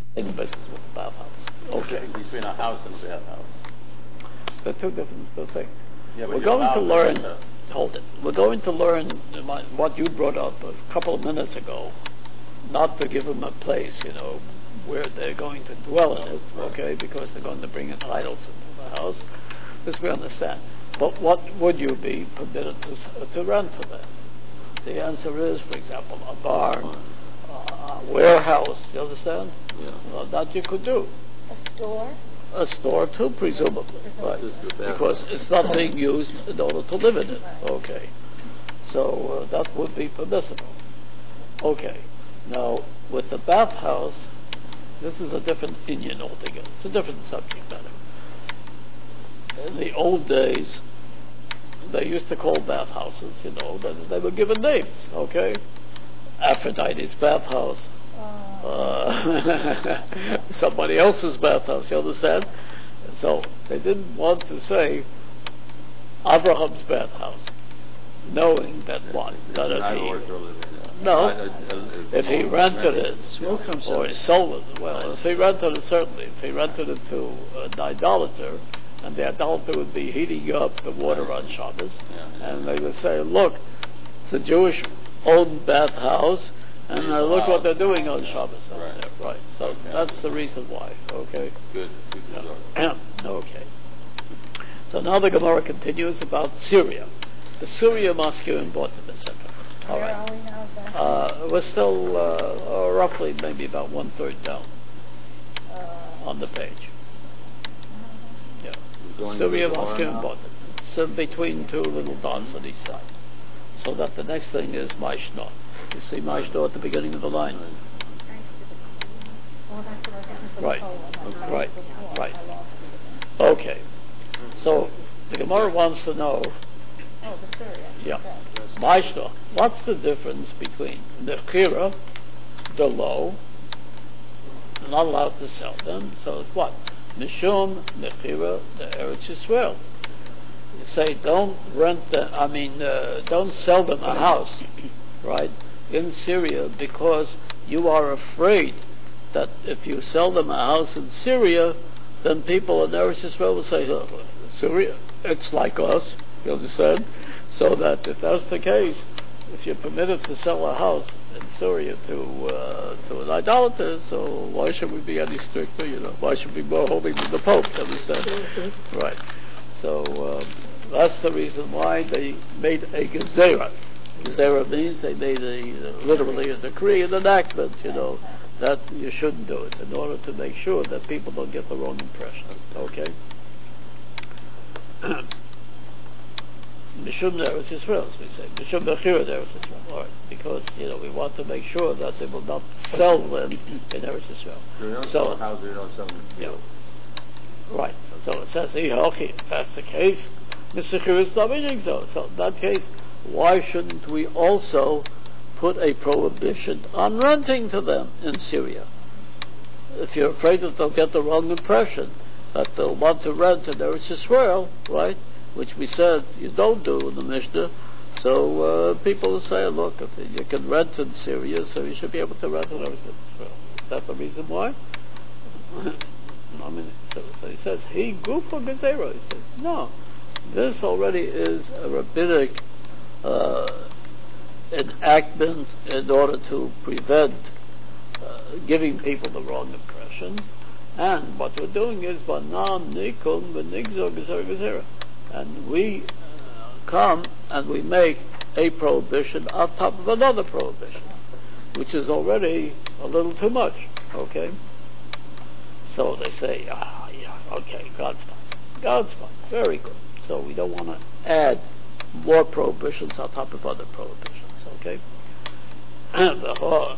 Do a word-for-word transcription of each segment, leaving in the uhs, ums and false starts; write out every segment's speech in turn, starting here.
in the business with the bathhouse. Okay. Between a house and a bathhouse. They're two different things. Yeah, We're going to learn, hold it, we're going to learn what you brought up a couple of minutes ago, not to give them a place, you know, where they're going to dwell in it, okay, because they're going to bring in idols into the house. This we understand. But what would you be permitted to, to rent to them? The answer is, for example, a barn, a warehouse, you understand? Yeah. Well, that you could do. A store? A store too, presumably, right? Because it's not being used in order to live in it. Okay, so uh, that would be permissible. Okay, now with the bathhouse, this is a different Indian altogether. It's a different subject matter. In the old days, they used to call bathhouses, you know, they, they were given names. Okay, Aphrodite's bathhouse. Uh, somebody else's bathhouse, you understand? So they didn't want to say Abraham's bathhouse, knowing that what? That if he, no, if he rented it or he sold it, well, if he rented it, certainly. If he rented it to an idolater, and the idolater would be heating up the water on Shabbos, and they would say, look, it's a Jewish-owned bathhouse, and uh, look what they're doing on Shabbos over right. there. Right. So okay. That's the reason why. Okay. Good. Good yeah. Okay. So now the Gemara continues about Syria, the Syria mosque in Botan, et cetera. All Where right. are we now? Uh, we're still uh, uh, roughly maybe about one third down uh, on the page. Yeah. Syria mosque in Botan. So between two little dots on each side. So that the next thing is Maishna. You see Maishna at the beginning of the line. Right, right, right. Okay. So the Gemara wants to know. Oh, the Syria. Yeah. Maishna. What's the difference between Nechira, the low, not allowed to sell them? So it's what? Mishum Nechira, the Eretz Yisrael. You say don't rent them. I mean, uh, don't sell them a house, right? In Syria, because you are afraid that if you sell them a house in Syria, then people in Eretz Yisrael will say, oh, Syria, it's like us, you understand? So that if that's the case, if you're permitted to sell a house in Syria to uh, to an idolater, so why should we be any stricter, you know? Why should we be more holding than the Pope, you understand? Mm-hmm. Right. So um, that's the reason why they made a gezerah. Gezerah means they made a, literally a decree, an enactment, you know, that you shouldn't do it in order to make sure that people don't get the wrong impression. Okay? Mishum Eretz Yisrael, as we say. Mishum Bechira Eretz Yisrael. All right. Because, you know, we want to make sure that they will not sell them in Eretz Yisrael. You don't so, sell houses, you don't sell them. Yeah. Right. So it says, okay, if that's the case, Mitzchir is not meaning so. So in that case, why shouldn't we also put a prohibition on renting to them in Syria? If you're afraid that they'll get the wrong impression, that they'll want to rent in Eretz Yisrael, right, which we said you don't do in the Mishnah, so uh, people will say, look, if you can rent in Syria, so you should be able to rent in Eretz Yisrael. Is that the reason why? I mean, so, so he says, he gufa gezerah. He says, no, this already is a rabbinic uh, enactment in order to prevent uh, giving people the wrong impression. And what we're doing is, banam nikun v'nigzor gezerah gezerah. And we uh, come and we make a prohibition on top of another prohibition, which is already a little too much. Okay? So they say, ah, yeah, okay, God's fine. God's fine. Very good. So we don't want to add more prohibitions on top of other prohibitions, okay? The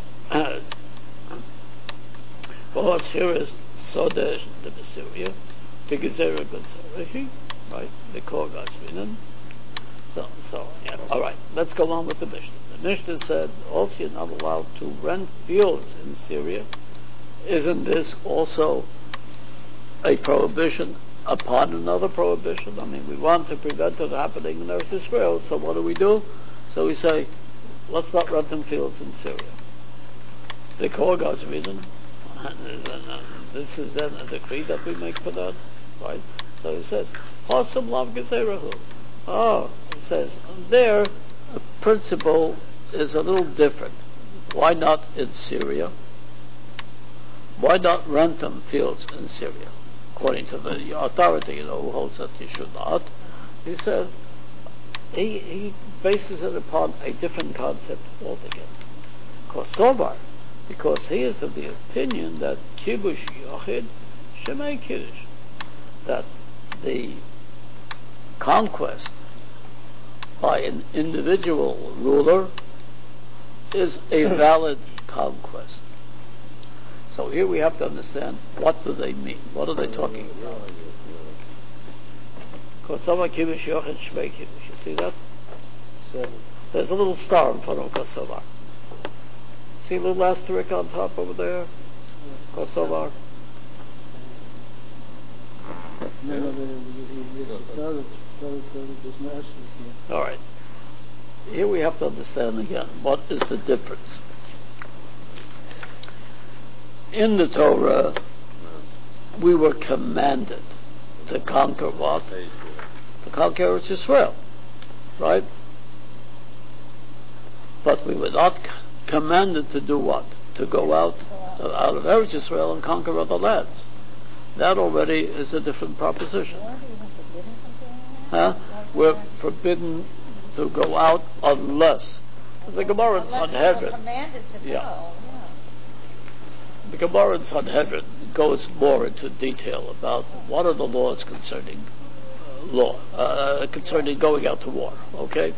horse here is Sodesh the Syria, the Gezerah Gezerah, right? The Korgas Minan. So, so, yeah. All right, let's go on with the Mishnah. The Mishnah said also you're not allowed to rent fields in Syria. Isn't this also a prohibition upon another prohibition? I mean, we want to prevent it happening in Eretz Yisrael, so what do we do? So we say, let's not rent them fields in Syria. The Korgas Minan. This is then a decree that we make for that, right? So he says, Hasam lav gezerahu. Oh, it says, there, the principle is a little different. Why not in Syria? Why not rent them fields in Syria? According to the authority, you know, who holds that you should not. He says, he, he bases it upon a different concept altogether. Kosovar, because he is of the opinion that kibush yochid shemay kiddush, that the conquest by an individual ruler is a valid conquest. So here we have to understand, what do they mean? What are they talking about? Kosovar kibush yochid shemay kiddush. You see that? Seven. There's a little star in front of Kosovar. See a little asterisk on top over there? Kosovar. No, no, the All right. Here we have to understand again, what is the difference? In the Torah, we were commanded to conquer what? To conquer Eretz Yisrael, right? But we were not c- commanded to do what? To go out uh, out of Eretz Yisrael and conquer other lands. That already is a different proposition. Huh? We're forbidden to go out unless the Gemara in Sanhedrin. Commanded to Yeah. go, yeah. The Gemara in Sanhedrin goes more into detail about what are the laws concerning uh, law, uh, concerning going out to war. Okay.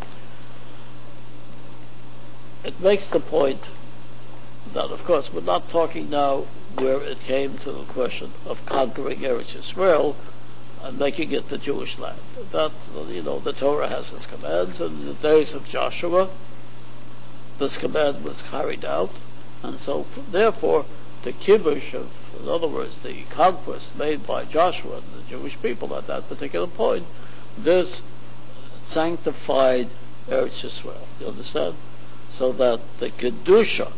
It makes the point that, of course, we're not talking now where it came to the question of conquering Eretz Yisrael and making it the Jewish land. That, you know, the Torah has its commands, and in the days of Joshua, this command was carried out, and so, therefore, the kibush of, in other words, the conquest made by Joshua and the Jewish people at that particular point, this sanctified Eretz Yisrael. You understand? So that the Kedusha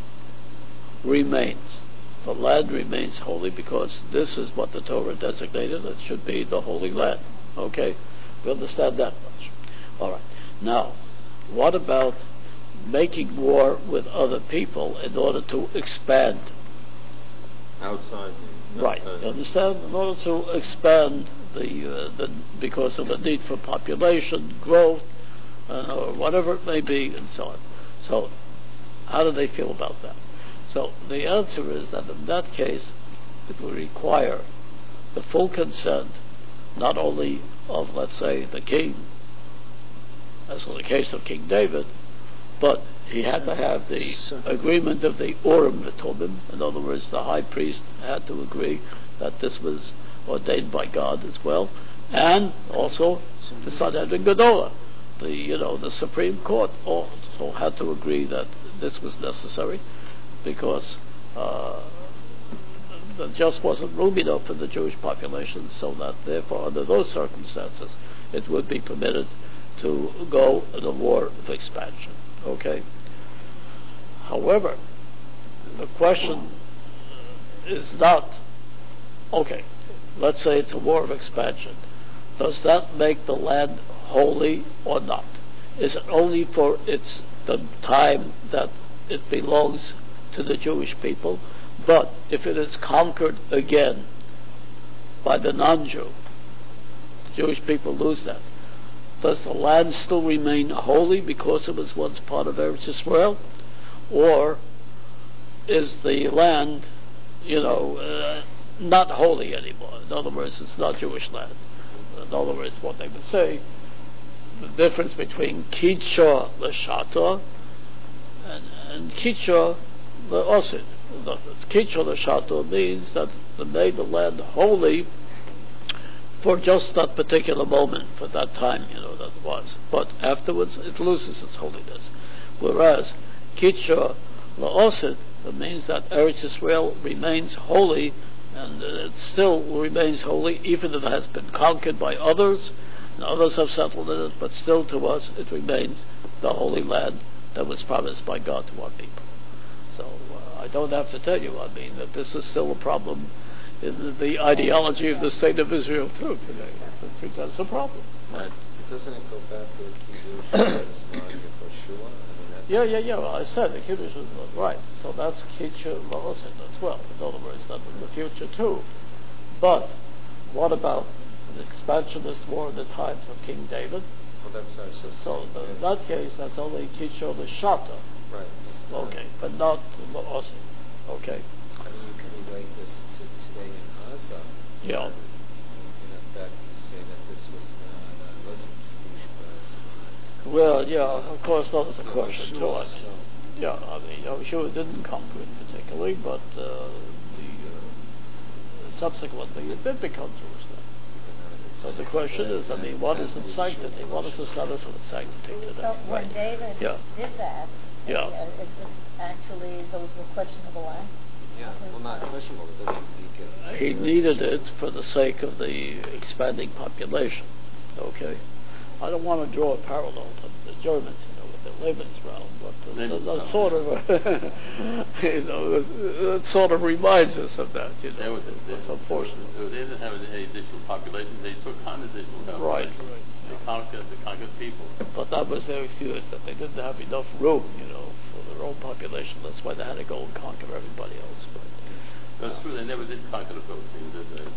remains. The land remains holy because this is what the Torah designated. It should be the Holy Land. Okay? We understand that much. All right. Now, what about making war with other people in order to expand? Outside. the- Right. uh, You understand? In order to expand the, uh, the because of the need for population growth, uh, or whatever it may be, and so on. So, how do they feel about that? So, the answer is that in that case, it will require the full consent, not only of, let's say, the king, as in the case of King David, but he had to have the agreement of the Urim V'Tumim. In other words, the high priest had to agree that this was ordained by God as well, and also the Sanhedrin Gedolah, the you know the Supreme Court, also had to agree that this was necessary, because uh, there just wasn't room enough for the Jewish population, so that therefore, under those circumstances, it would be permitted to go in a war of expansion. Okay. However, the question is not, okay, let's say it's a war of expansion. Does that make the land holy or not? Is it only for its the time that it belongs to the Jewish people? But if it is conquered again by the non-Jew, the Jewish people lose that. Does the land still remain holy because it was once part of Eretz Yisrael? Or is the land, you know, uh, not holy anymore? In other words, it's not Jewish land. In other words, what they would say, the difference between Kidsha L'Shata and, and Kidsha L'Osid. Kidsha L'Shata means that they made the land holy for just that particular moment, for that time, you know, that it was. But afterwards, it loses its holiness. Whereas, Kidsha La'osid, it means that Eretz Yisrael remains holy, and it still remains holy, even if it has been conquered by others, and others have settled in it, but still to us, it remains the holy land that was promised by God to our people. So, uh, I don't have to tell you, I mean, that this is still a problem in the, the ideology of the state of Israel too today. It presents a problem. Right? Doesn't it go back to the Kiddush as Magia for Shua? I mean, that's Yeah, yeah, yeah. Well, I said the Kiddush was right. So that's Kiddush La'osin as well. In other words, that in the future too. But what about the expansionist war in the times of King David? well, that's what I was just So saying. the, in Yes. that case, that's only Kiddush L'Shata. Right. It's not- Okay, but not La'osin. Okay. I mean, you can relate this to today in Gaza. Yeah. In effect, you say that this was not, uh, wasn't Kiddush, but it's not. Well, yeah, of course, that was a Not question too. I Yeshua, so mean. Yeah, I mean, Yeshua didn't come to it particularly, but uh, the uh, subsequently it did become Jerusalem. So the question is, I mean, what is its sanctity? What is the status of its sanctity today? So when Right. David Yeah. did that, Yeah. uh, it, it actually those were questionable acts. yeah, well, not questionable. It doesn't make it. He needed it for the sake of the expanding population. Okay, I don't want to draw a parallel to the Germans, you know, with their Lebensraum, but the, the, the sort of, you know, it, it sort of reminds us of that. You They, know, were, they, it's unfortunate. they didn't have any additional population. They took on additional Right, population. right. They conquered, they conquered people. But that was their excuse, that they didn't have enough room, you know, for their own population. That's why they had to go and conquer everybody else. But, That's true. They never did conquer the Philistines, did they?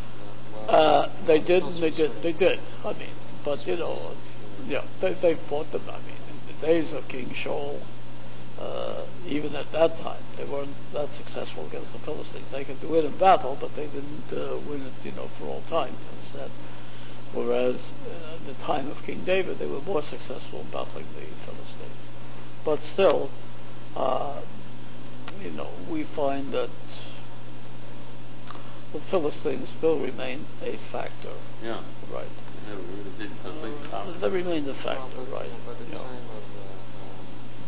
Uh, they did, they did, they did. I mean, but you know, yeah, they they fought them. I mean, in the days of King Shaul, uh, even at that time, they weren't that successful against the Philistines. They could win a battle, but they didn't uh, win it, you know, for all time. You understand? Whereas uh, at the time of King David, they were more successful in battling the Philistines. But still, uh, you know, we find that the Philistines still remain a factor. Yeah. Right. They never really did completely conquer. They remain a factor, Well, but, right? yeah, by the you know. time of, uh, um,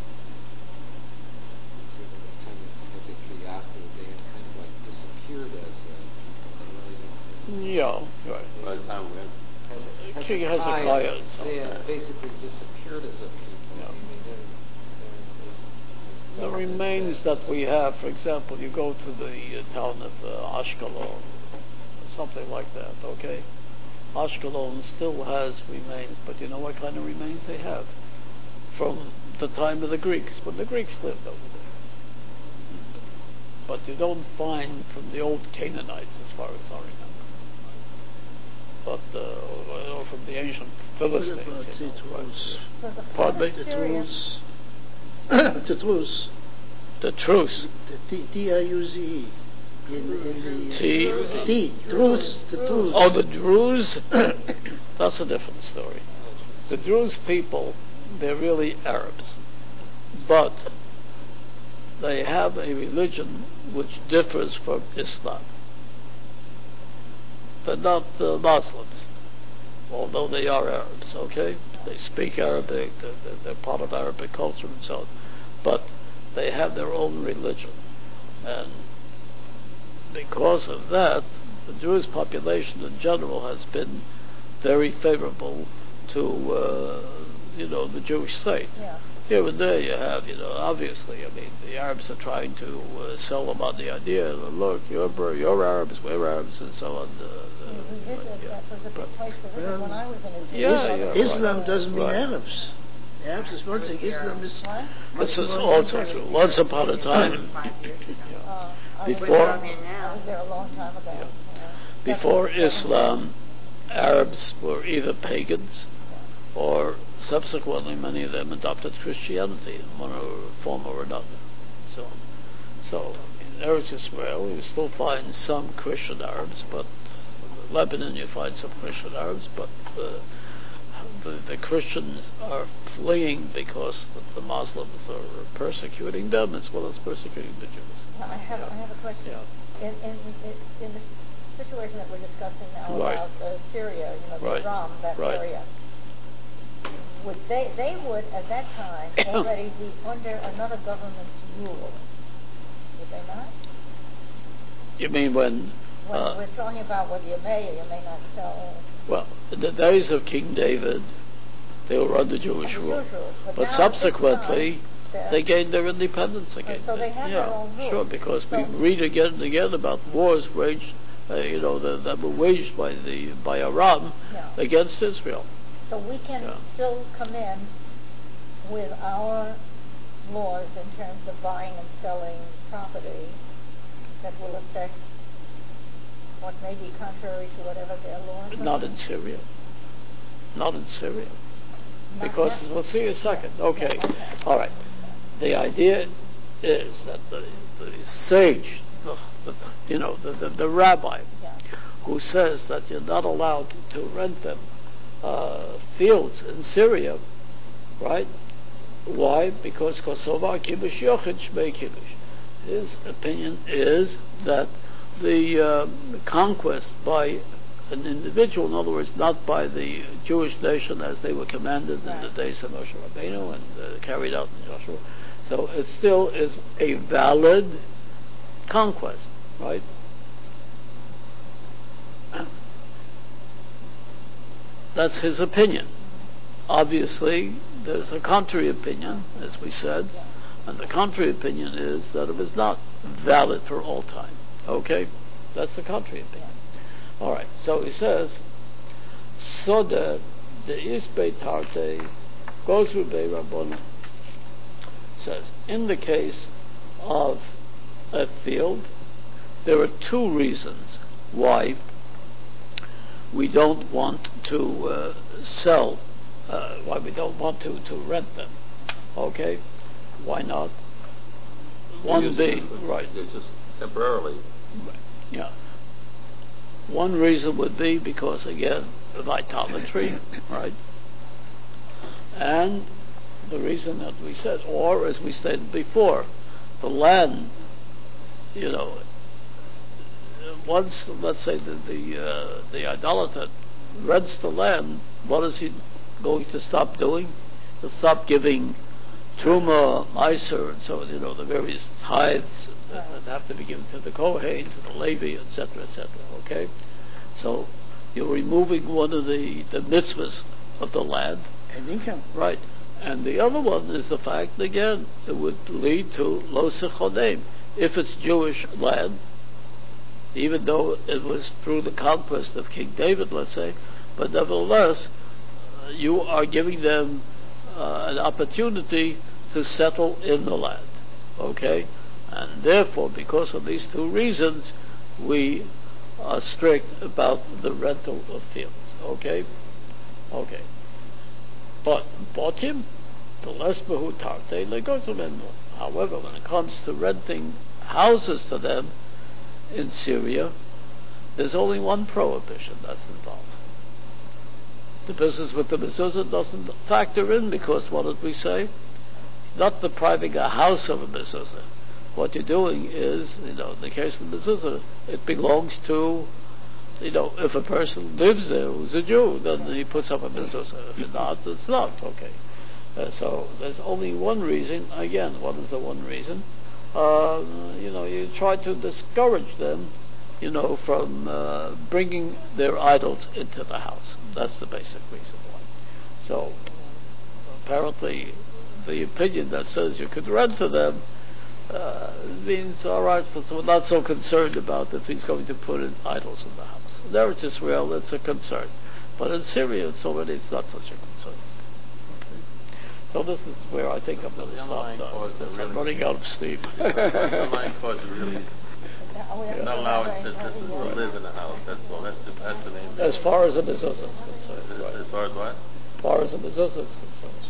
let's see, by the time of Hezekiah, they had kind of like disappeared as a people. They really didn't. Yeah, right. By the time we had Heze- King Hezekiah, Hezekiah and so they on. had basically disappeared as a people. Yeah. I mean, they're, they're, it's, it's The something remains that we have, for example, you go to the uh, town of uh, Ashkelon, something like that, okay? Ashkelon still has remains, but you know what kind of remains they have? From the time of the Greeks, when the Greeks lived over there. But you don't find from the old Canaanites, as far as I remember. But, uh, or from the ancient Philistines. What about you know, Titus? right. So the Pardon me? flood of The Syria- truce. The truce. The truce. The T T I U Z E. In, in the T- T. Truce. The truce. Oh, the Druze? That's a different story. The Druze people, they're really Arabs. But they have a religion which differs from Islam. They're not uh, Muslims, although they are Arabs, okay? They speak Arabic, they're, they're, they're part of Arabic culture and so on. But they have their own religion. And because of that, the Jewish population in general has been very favorable to, uh, you know, the Jewish state. Yeah. Here and there you have, you know, obviously, I mean, the Arabs are trying to uh, sell them on the idea, look, you're, Bur- you're Arabs, we're Arabs, and so on. Uh, uh, We but, visited, yeah. that was a But- good place to visit when I was in Yeah, Israel. yeah, right. Islam doesn't mean Right. Arabs. Arabs is one thing. Islam is What? much This is more- also true. Once upon a time, Uh, I was Before- there- I was there a long time ago. Yeah. Yeah. before Definitely. Islam, Arabs were either pagans or subsequently many of them adopted Christianity in one or form or another. So, so in Eretz Israel you still find some Christian Arabs, but in Lebanon you find some Christian Arabs, but uh, the, the Christians are fleeing because the, the Muslims are persecuting them as well as persecuting the Jews. I have, I have a question. Yeah. In, in, in, in the situation that we're discussing now Right. about uh, Syria, you know, the Right. Iran, that Right. area, would they, they would at that time already be under another government's rule, would they not? You mean when? When uh, we're talking about whether you may or you may not sell. Well, in the days of King David, they were under Jewish Under rule. Jewish rule. But But now subsequently, their... They gained their independence again. so they have yeah, their own rules. Sure, because So- we read again and again about wars waged, uh, you know, that, that were waged by the by Aram Yeah. against Israel. So we can Yeah. still come in with our laws in terms of buying and selling property that will affect what may be contrary to whatever their laws are. Not in Syria. Not in Syria. Not Because, yet. we'll see in a second. Okay. Yeah, okay. All right. The idea is that the, the sage, the, the, you know, the, the, the rabbi, Yeah. who says that you're not allowed to rent them uh, fields in Syria, right? Why? Because Kosovo kibush yochid shmei kibush. His opinion is that the uh, conquest by an individual, in other words, not by the Jewish nation as they were commanded in the Right. days of Moshe Rabbeinu and uh, carried out in Joshua. So it still is a valid conquest, right? That's his opinion. Obviously, there's a contrary opinion, as we said, and the contrary opinion is that it was not valid for all time. Okay? That's the contrary opinion. All right. So he says, "Soda the isbei tarte goes with bei rabbona." Says in the case of a field, there are two reasons why we don't want to uh, sell, uh, why we don't want to, to rent them. Okay? Why not? One Use being, it, right, It's just temporarily. yeah. One reason would be because, again, of idolatry, right? And the reason that we said, or as we stated before, the land, you know, once, let's say, the the, uh, the idolater rents the land, what is he going to stop doing? He'll stop giving truma, meiser, and so, you know, the various tithes that, that have to be given to the Kohen, to the Levi, et cetera, et cetera. Okay, so you're removing one of the the mitzvahs of the land, And income. right? And the other one is the fact, again, it would lead to lo sechonim. If it's Jewish land, even though it was through the conquest of King David, let's say, but nevertheless, uh, you are giving them uh, an opportunity to settle in the land. Okay? And therefore, because of these two reasons, we are strict about the rental of fields. Okay? Okay. But botim, the less behu tarte legozulenu. However, when it comes to renting houses to them in Syria, there's only one prohibition that's involved. The business with the mezuzah doesn't factor in, because what did we say? Not depriving a house of a mezuzah. What you're doing is, you know, in the case of the mezuzah, it belongs to, you know, if a person lives there who's a Jew, then he puts up a mezuzah. If it's not, it's not. Okay. Uh, so there's only one reason. Again, what is the one reason? Uh, you know, you try to discourage them, you know, from uh, bringing their idols into the house. That's the basic reason why. So apparently, the opinion that says you could rent to them uh, means, all right, so we're not so concerned about if he's going to put in idols in the house. There it's Israel, it's a concern. But in Syria, it's already, it's not such a concern. Okay. So this is where I think I'm going to The stop underlying now, cause because really- I'm running out of steam. The underlying cause is really Yeah. not allow it to, to, to live in the house. That's all. That's the, that's the name. As far as the mezuzah is concerned, As, right. as far as what? As far as the mezuzah is concerned.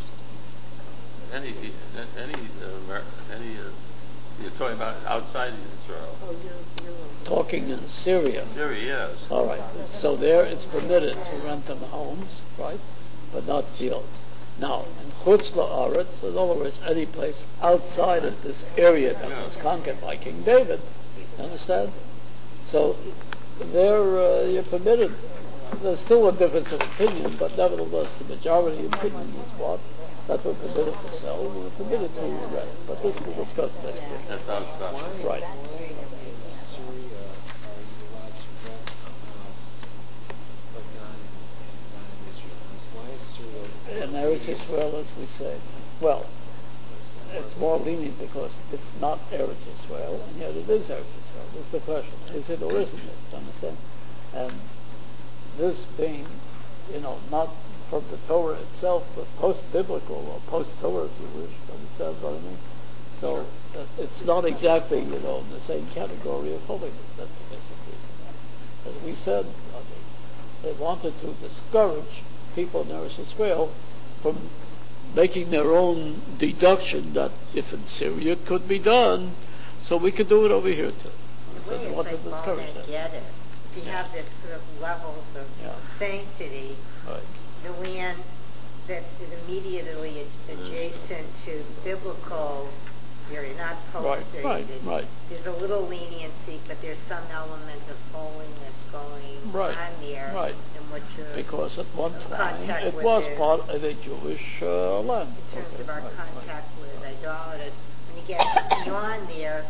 Any any uh, Amer- any uh, you're talking about outside Israel. Talking in Syria. Syria, yes. All right. So there it's permitted to rent them homes, right? But not fields. Now, in Chutz La'aretz, in other words, any place outside of this area that was conquered by King David, you understand? So there uh, you're permitted. There's still a difference of opinion, but nevertheless the majority opinion is what? That we're permitted to sell, we're permitted to rent. But this we'll discuss next week. That's outside. Right. Syria, are you allowed to rent a house, but not in, not in Israel? Why is Syria? And there is Israel, as we say. Well, it's more lenient because it's not Eretz Israel, and yet it is Eretz Israel. This is the question: is it or isn't it? Do you understand? And this being, you know, not from the Torah itself, but post-biblical or post-Torah, if you wish. Understand what I mean? So uh, it's not exactly, you know, in the same category of holiness. That's the basic reason. As we said, I mean, they wanted to discourage people in Eretz Israel from making their own deduction that if in Syria it could be done, so we could do it over here too. The So way they it's wanted like to discourage that. Monageddon. If you Yeah. have this sort of levels of Yeah. sanctity, Right. the land that is immediately ad- adjacent to biblical area, not Right, post right, right. There's a little leniency, but there's some element of holiness going Right, on there, right. in which you're, Because at one in time contact it with was the- part of a Jewish uh, land. in terms Okay, of our right, contact with idolaters. When you get beyond there,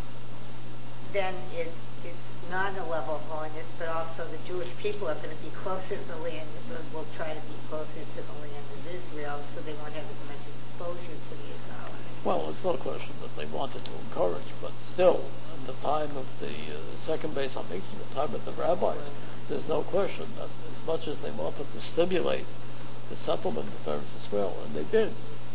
then it, it's not a level of holiness, but also the Jewish people are going to be closer to the land, will try to be closer to the land of Israel, so they won't have as much exposure to the idolaters. Well, it's no question that they wanted to encourage, but still, at the time of the uh, second base on the time of the rabbis, there's no question that as much as they wanted to stimulate the settlement of Eretz Israel, and they did.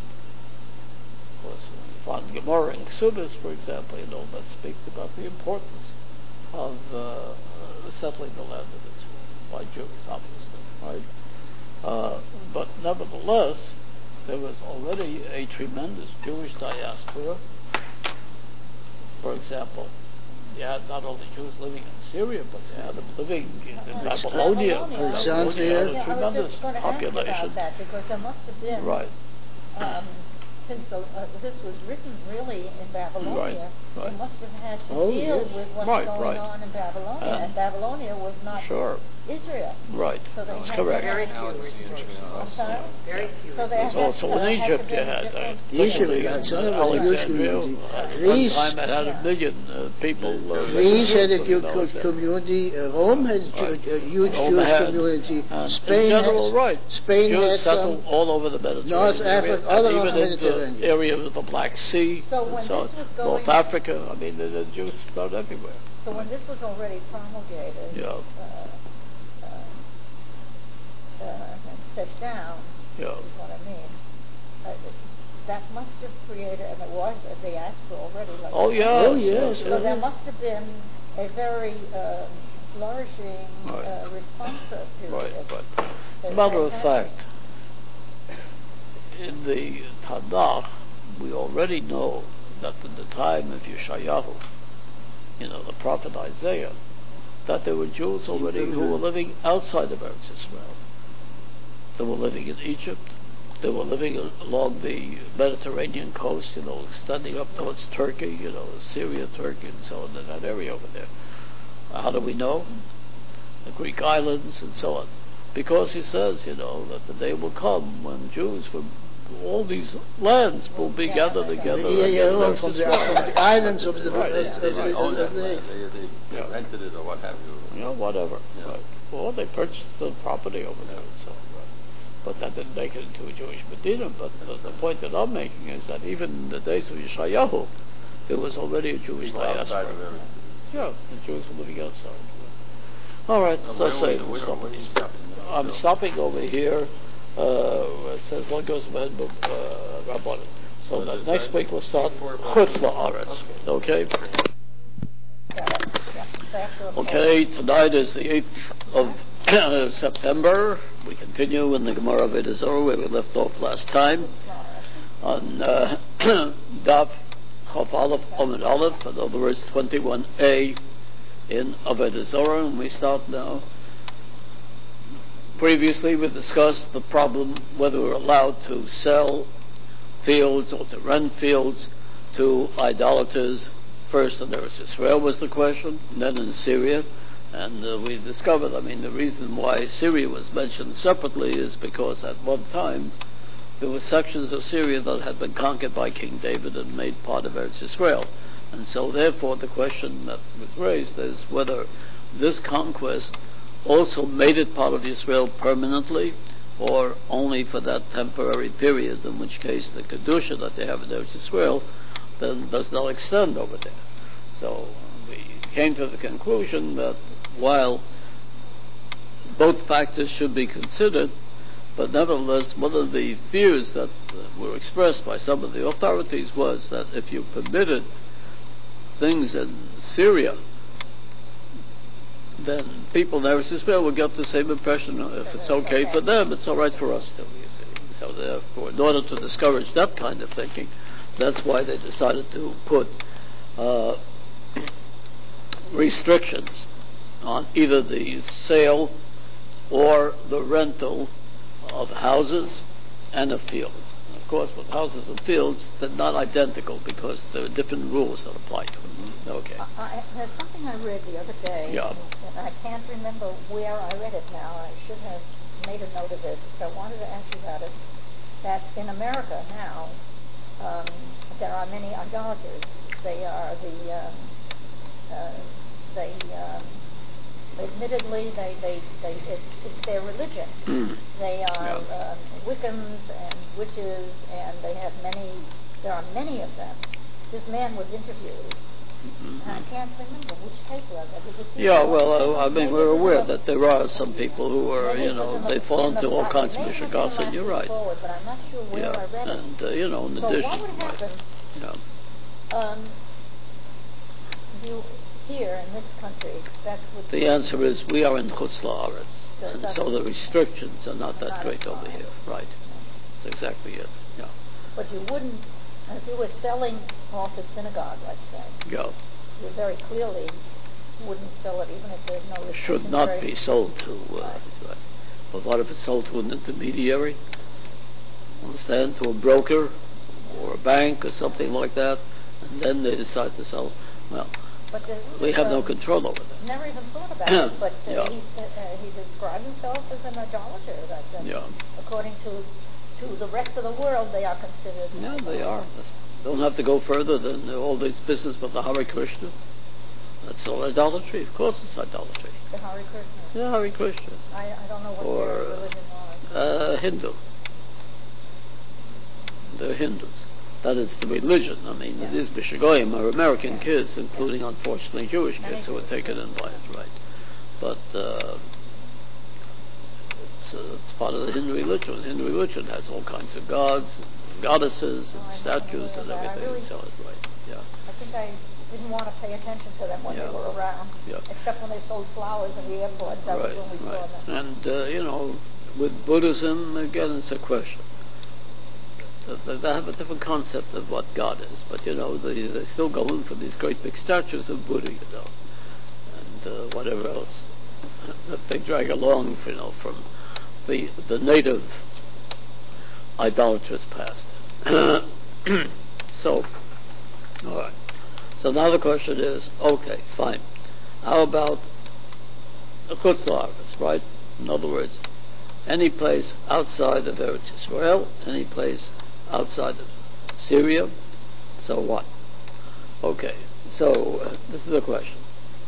Of course, you find Gemara in Ksubis, for example, you know, that speaks about the importance of uh, uh, settling the land of Israel by Jews, obviously, right? Uh, but nevertheless, there was already a tremendous Jewish diaspora. For example, you had not only Jews living in Syria, but you had them living in, in Babylonia. Alexandria. You had a Yeah, I was tremendous just going to ask population. about that because there must have been, Right. um, since the, uh, this was written really in Babylonia, Right, right. they must have had to Oh, deal yes. with what's Right, going right. on in Babylonia, And- and Babylonia was not Sure. Israel. Right. So they That's had correct. Very Now few it's the restrictions. Israel. I'm sorry? Very few So they There's had, also uh, in had Egypt to you be had uh, different- Egypt, particularly yeah, in, some uh, of the Jewish Alexandria. community. uh, At Greece- one time it had Yeah. a million uh, people. Uh, Greece had a living Jew in co- Alexandria. community. Uh, Rome had Ju- Right. a huge Rome Jewish had, community. and Spain in general, has, right. Spain Jews has settled some. all over the Mediterranean North area, Africa, all and around even the in the Mediterranean. area of the Black Sea, So and when so this was going- North Africa. I mean, the, the Jews spread everywhere. So when this was already promulgated Yeah. uh, uh, uh, and set down, Yeah. is what I mean, uh, that must have created, and it was a diaspora already. Like Oh that. yes, Oh, yes, So yeah. there must have been a very uh, flourishing Right. uh, responsive Right, period. right. As a That- matter that of happened. fact, in the Tanakh, we already know that in the time of Yeshayahu, you know, the prophet Isaiah, that there were Jews already who were living outside of Eretz Israel. They were living in Egypt. They were living along the Mediterranean coast, you know, extending up towards Turkey, you know, Syria, Turkey, and so on, in that area over there. How do we know? The Greek islands and so on. Because he says, you know, that the day will come when Jews from all these lands will be Yeah, gathered yeah, together. Yeah, yeah, again in well, Eretz from the, Israel. from the islands of the, Right. of, They, of, they of, might own of, that of land. the They, they, they Yeah. rented it or what have you. You know, whatever. Yeah. Right. Or they purchased the property over there and so on. Right. But that didn't make it into a Jewish Medina. But the, the point that I'm making is that even in the days of Yeshayahu, there was already a Jewish People outside diaspora. of everything. Yeah, the Jews were living outside. All right, Uh, so where I are say, we- where- stop. where are you stopping? I'm Bill? stopping over here. Uh, it says one goes ahead, uh, Rabbanan. So So that the- next week we'll start before- Chutz La'aretz. Okay. Yeah, yeah, back to a Okay. Tonight is the eighth of September. We continue in the Gemara Avodah Zarah where we left off last time on uh, Daf Chaf Aleph Amud Aleph. In other words, twenty-one A in Avodah Zarah, and we start now. Previously, we discussed the problem whether we're allowed to sell fields or to rent fields to idolaters. First in Eretz Israel was the question, and then in Syria. And uh, we discovered, I mean, the reason why Syria was mentioned separately is because at one time there were sections of Syria that had been conquered by King David and made part of Eretz Israel. And so therefore the question that was raised is whether this conquest also made it part of Israel permanently, or only for that temporary period, in which case the Kedusha that they have in Eretz Yisrael then does not extend over there. So we came to the conclusion that while both factors should be considered, but nevertheless one of the fears that uh, were expressed by some of the authorities was that if you permitted things in Syria, then people in Eretz Yisrael will get the same impression. If it's okay for them, it's all right for us too, you see. So therefore, in order to discourage that kind of thinking, that's why they decided to put uh, restrictions on either the sale or the rental of houses and of fields. And of course, with houses and fields, they're not identical because there are different rules that apply to them. Okay. I, I, there's something I read the other day, Yeah. and I can't remember where I read it now. I should have made a note of it, so I wanted to ask you about it. That in America now, um, there are many idolaters. They are the, um, uh, they, um, admittedly, they, they, they it's, it's their religion. Mm. They are Yeah. um, Wiccans and witches, and they have many, there are many of them. This man was interviewed, and I can't remember which paper I read. Did you see Yeah, it? well, uh, I mean, Maybe we're it was aware in the- that there are some people who are, maybe you it was know, in the- they fall in the- into all I- kinds of maybe it was in mishigas, the and you're last right. forward, but I'm not sure where Yeah, I read it. and, uh, you know, in So addition, what would right. happen, Yeah. um, you, here in this country, that's what... The answer is we are in Chutz La'aretz, So and that's- so the restrictions are not that Not great over applied. here. Right. That's exactly it. Yeah. But you wouldn't, if you were selling off a synagogue, let's say, Yeah. you very clearly wouldn't sell it even if there's no It restriction. should not very- be sold to. Uh, Right. right. But what if it's sold to an intermediary? Understand? To a broker or a bank or something like that, and then they decide to sell. Well, But there is, we have no um, control over that. Never even thought about it, but uh, Yeah. he's, uh, he described himself as an idolater. That, that Yeah. according to to the rest of the world, they are considered. Yeah, they are. Don't have to go further than all this business with the Hare Krishna. That's all idolatry. Of course, it's idolatry. The Hare Krishna. Yeah, Hare Krishna. I, I don't know what Or, their uh, religion was. Uh, Hindu. They're Hindus. That is the religion. I mean, Yeah. these Bishagoyim are American Yeah. kids, including, unfortunately, Jewish Many kids who were Jews, taken in by it, right? But uh, it's, uh, it's part of the Hindu religion. The Hindu religion has all kinds of gods, and goddesses, Oh, and I statues, never and knew that. I everything. really- So, right, yeah. I think I didn't want to pay attention to them when Yeah. they were around, Yeah. except when they sold flowers in the airport. That Right, was when we right. saw them. And, uh, you know, with Buddhism, again, it's a question. They they have a different concept of what God is, but, you know, they, they still go in for these great big statues of Buddha, you know, and uh, whatever else that they drag along, you know, from the, the native idolatrous past. So, all right. So now the question is, okay, fine. How about Chutz La'aretz, right? In other words, any place outside of Eretz Yisrael, any place outside of Syria, so what? Okay, so uh, this is the question.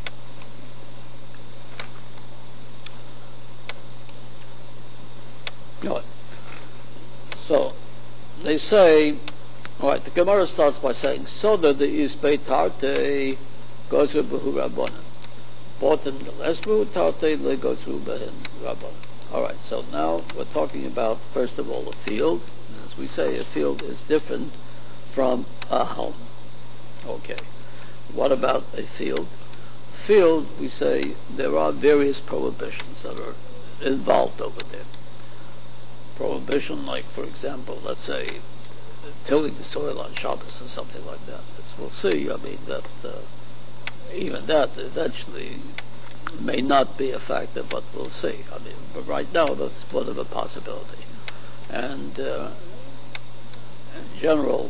All right. So, they say, all right, the Gemara starts by saying, so that the Isbei Tarte goes with Behu Rabbanan. Botan the Lesbu Tarte le goes through Behin Rabbanan. All right, so now we're talking about, first of all, a field. As we say, a field is different from a home. Okay. What about a field? Field, we say, there are various prohibitions that are involved over there. Prohibition, like, for example, let's say, tilling the soil on Shabbos or something like that. As we'll see, I mean, that uh, even that eventually may not be a factor, but we'll see. I mean, but right now that's one of a possibility. And uh, in general,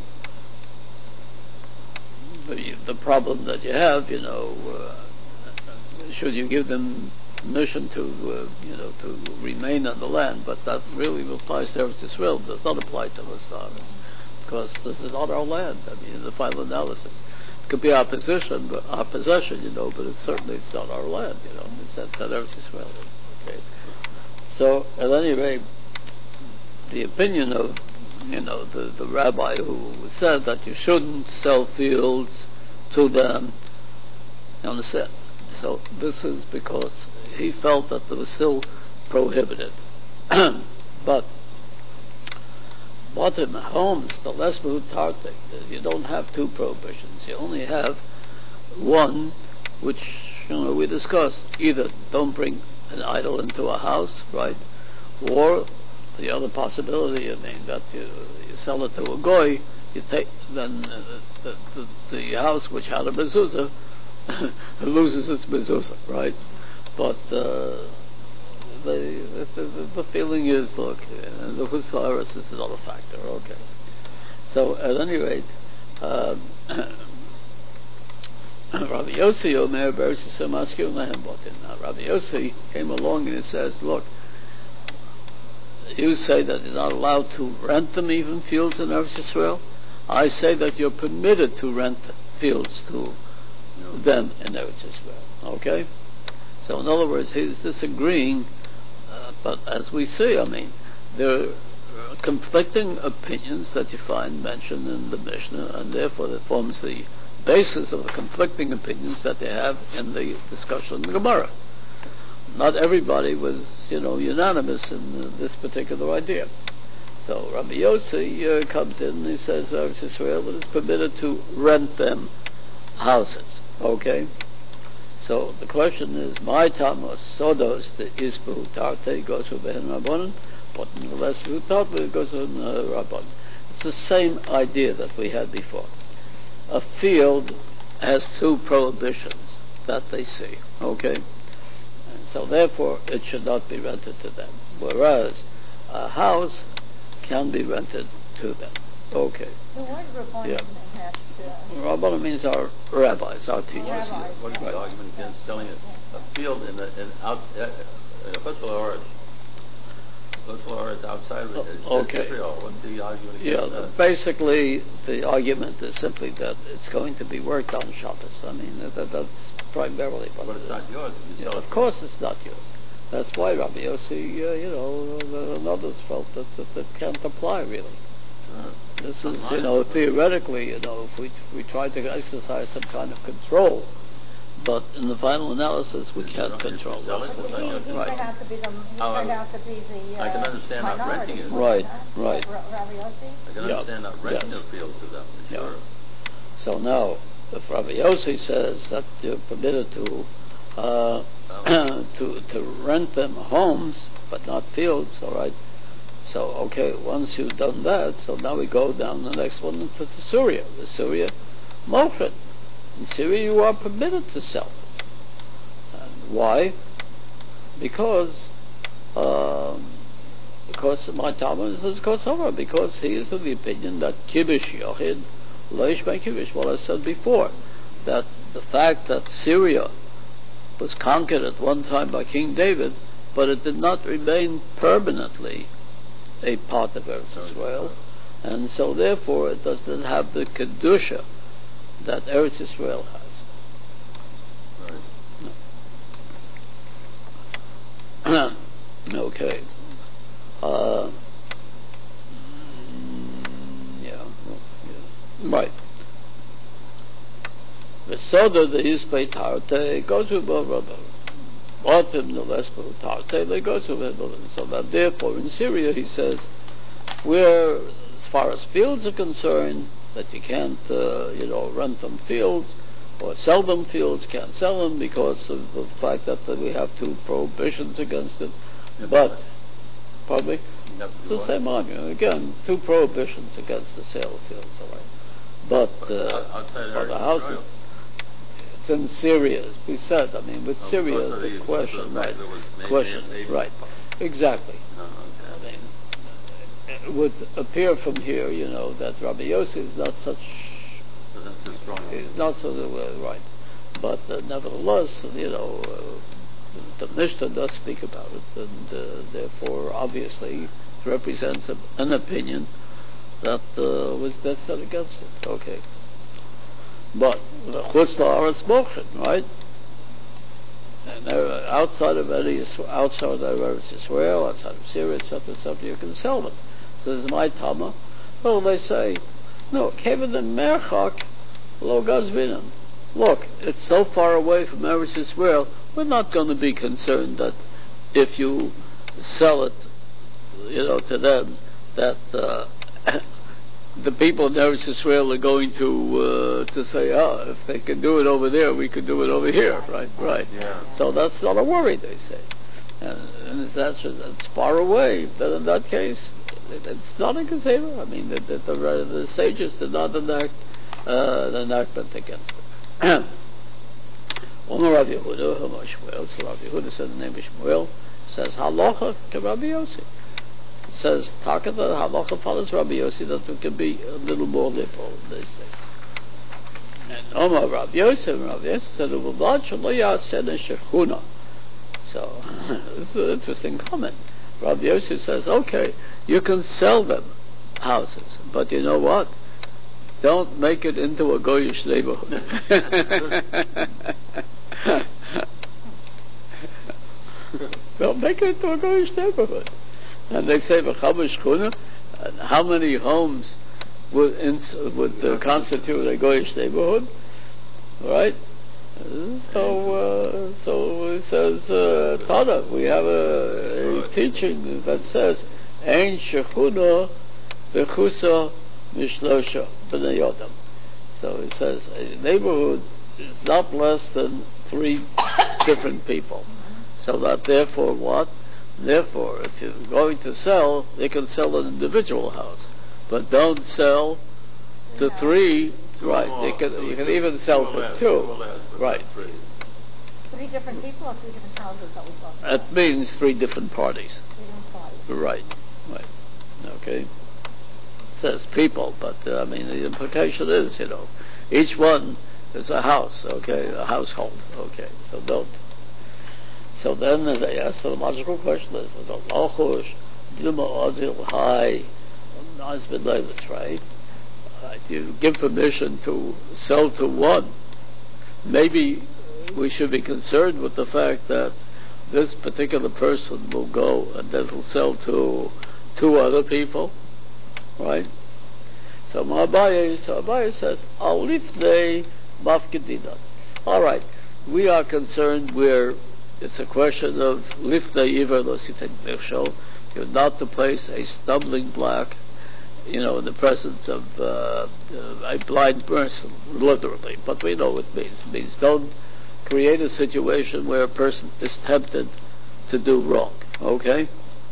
the, the problem that you have, you know, uh, should you give them permission to, uh, you know, to remain on the land, but that really applies to Eretz Yisrael, does not apply to us, because this is not our land. I mean, in the final analysis. It could be our possession, but our possession, you know, but it's certainly it's not our land, you know, in the sense that Eretz Yisrael is. Okay. So, at any rate, the opinion of, you know, the, the rabbi who said that you shouldn't sell fields to them. You understand? So this is because he felt that it was still prohibited. But but in homes, the less mutartik, you don't have two prohibitions. You only have one, which, you know, we discussed. Either don't bring an idol into a house, right? Or the other possibility, I mean, that you, you sell it to a goy, you take, then uh, the, the, the house which had a mezuzah loses its mezuzah, right? But uh, the, the, the the feeling is, look, uh, the Husaris is another factor, okay. So at any rate, um, Rabbi Yossi Omer Bereshisem Askim Lehem Botin. Now Rabbi Yossi came along and he says, look, you say that you're not allowed to rent them, even fields in Eretz Yisrael. I say that you're permitted to rent fields to no. them in Eretz Yisrael. Okay? So in other words, he's disagreeing, uh, but as we see, I mean, there are conflicting opinions that you find mentioned in the Mishnah, and therefore that forms the basis of the conflicting opinions that they have in the discussion in the Gemara. Not everybody was, you know, unanimous in uh, this particular idea. So Rabbi Yossi uh, comes in and he says Eretz Yisrael is permitted to rent them houses. Okay? So the question is, my tamos sodos the isbu tarte goes with ben rabbanon, but unless you taught it goes with uh, rabbanon. It's the same idea that we had before. A field has two prohibitions that they see. Okay? And so therefore it should not be rented to them. Whereas a house can be rented to them. Okay. The word rabbanon Yeah. has uh, Rabbanon means our rabbis, our teachers. Rabbis. What is the Right. argument against selling a, a field in the in out uh, uh, Chutzpah La'aretz? Chutzpah La'aretz outside of it, Oh, okay. Israel. What's the argument Yeah, against that? basically the argument is simply that it's going to be worked on Shabbos. I mean, that, that's primarily what But it it's is. not yours. You Yeah, sell it. of course it's not yours. That's why Rabbi Yossi, uh, you know, uh, and others felt that, that that can't apply really. Sure. This is, Not you mine. know, theoretically, you know, if we we try to exercise some kind of control, but in the final analysis we can't If you control sell this. it, He, well, he, then he you- Right. turned out to be the he Oh, turned I- out to be the uh, I can understand not minority. renting it. Right, Wasn't right. that Rabbi Yossi? I can Yeah. understand not renting Yes. a field to them. Yeah. Sure. So now, if Rabbi Yossi says that you're permitted to uh, Oh. to to rent them homes, but not fields, all right. So okay, once you've done that, so now we go down the next one to, to Syria. The Syria, Mofet. In Syria, you are permitted to sell. And why? Because um, because my Talmud says Kosova, because he is of the opinion that Kibbush Yochid Leish by Kibbush. Well, I said before that the fact that Syria was conquered at one time by King David, but it did not remain permanently a part of Eretz Israel, and so therefore it does not have the kedusha that Eretz Israel has. Right. Okay. Uh, mm, yeah, yeah. Right. V'soda the Ispei Tarte goes with Rabbi. Bottom the Lesbo Tarte they goes with Rabbi. So that therefore in Syria he says, where as far as fields are concerned, that you can't uh, you know rent them fields or sell them fields, can't sell them because of the fact that we have two prohibitions against it. Yeah, But pardon me? You have to It's do the what? same argument. Again, two prohibitions against the sale of fields, all right. But uh, Outside for Eretz the houses, Israel. it's in Syria, as we said. I mean, with Oh, Syria, because of the the- question, because of the right? fact there was maybe- Question, maybe- right? Exactly. No, I okay. mean, it would appear from here, you know, that Rabbi Yossi is not such, So that's too strong. is not so uh, right. But uh, nevertheless, you know, uh, the Mishnah does speak about it, and uh, therefore, obviously, it represents a, an opinion that uh, was dead set against it. Okay. But the chutz la'aretz mokshin, right? And uh, outside of any outside of Eretz Israel, outside of Syria, et cetera, et cetera, you can sell them. this is my Tama. Well, they say, no, Kevin the Merchak, Lo Gazvinan. Look, it's so far away from Eretz Yisrael, we're not going to be concerned that if you sell it, you know, to them, that uh, the people in Eretz Yisrael are going to uh, to say, oh, if they can do it over there, we can do it over here, right? Right. Yeah. So that's not a worry, they say. And, and if that's, that's far away, then in that case, it, it's not a gazela. I mean, the, the, the, the sages did not enact uh, the enactment against it. Omer Rav Yehuda, Omer Shmuel, so Rav Yehuda said the name of Shmuel, says, Halacha ke Rabbi Yossi. It says, Taka the Halacha follows Rabbi Yossi, that we can be a little more liberal in these things. And Omer Rav Yossi, Rav Yossi said, Uvavad shelo ya'asena shechuna. So, this is an interesting comment. Rabbi Yossi says, okay, you can sell them houses, but you know what? Don't make it into a Goyish neighborhood. Don't make it into a Goyish neighborhood. And they say, and how many homes would, ins- would uh, constitute a Goyish neighborhood? Right? So, uh, so it says, uh, Tana, we have a, a teaching that says, Ein shechuna bechusa mishlosha b'nei yodam. So it says, a neighborhood is not less than three different people. So that therefore what? Therefore, if you're going to sell, they can sell an individual house. But don't sell to three. Right, you can, you can even sell for two. Right. Three different people or three different houses that we talking about? That means three different parties. Three different parties. Right, right. Okay. It says people, but uh, I mean the implication is, you know, each one is a house, okay, a household, okay. So don't. So then they ask the logical question: is the Lochush, Dilma Ozil High, Nazbin Levis, right? Right, you give permission to sell to one. Maybe we should be concerned with the fact that this particular person will go and then will sell to two other people, right? So Abaye, so Abaye says, "Alifnei mafkedinan." All right, we are concerned where it's a question of lifnei iver lo sitei michshol. You're not to place a stumbling block, you know, in the presence of uh, a blind person, literally. But we know what it means. It means don't create a situation where a person is tempted to do wrong, okay?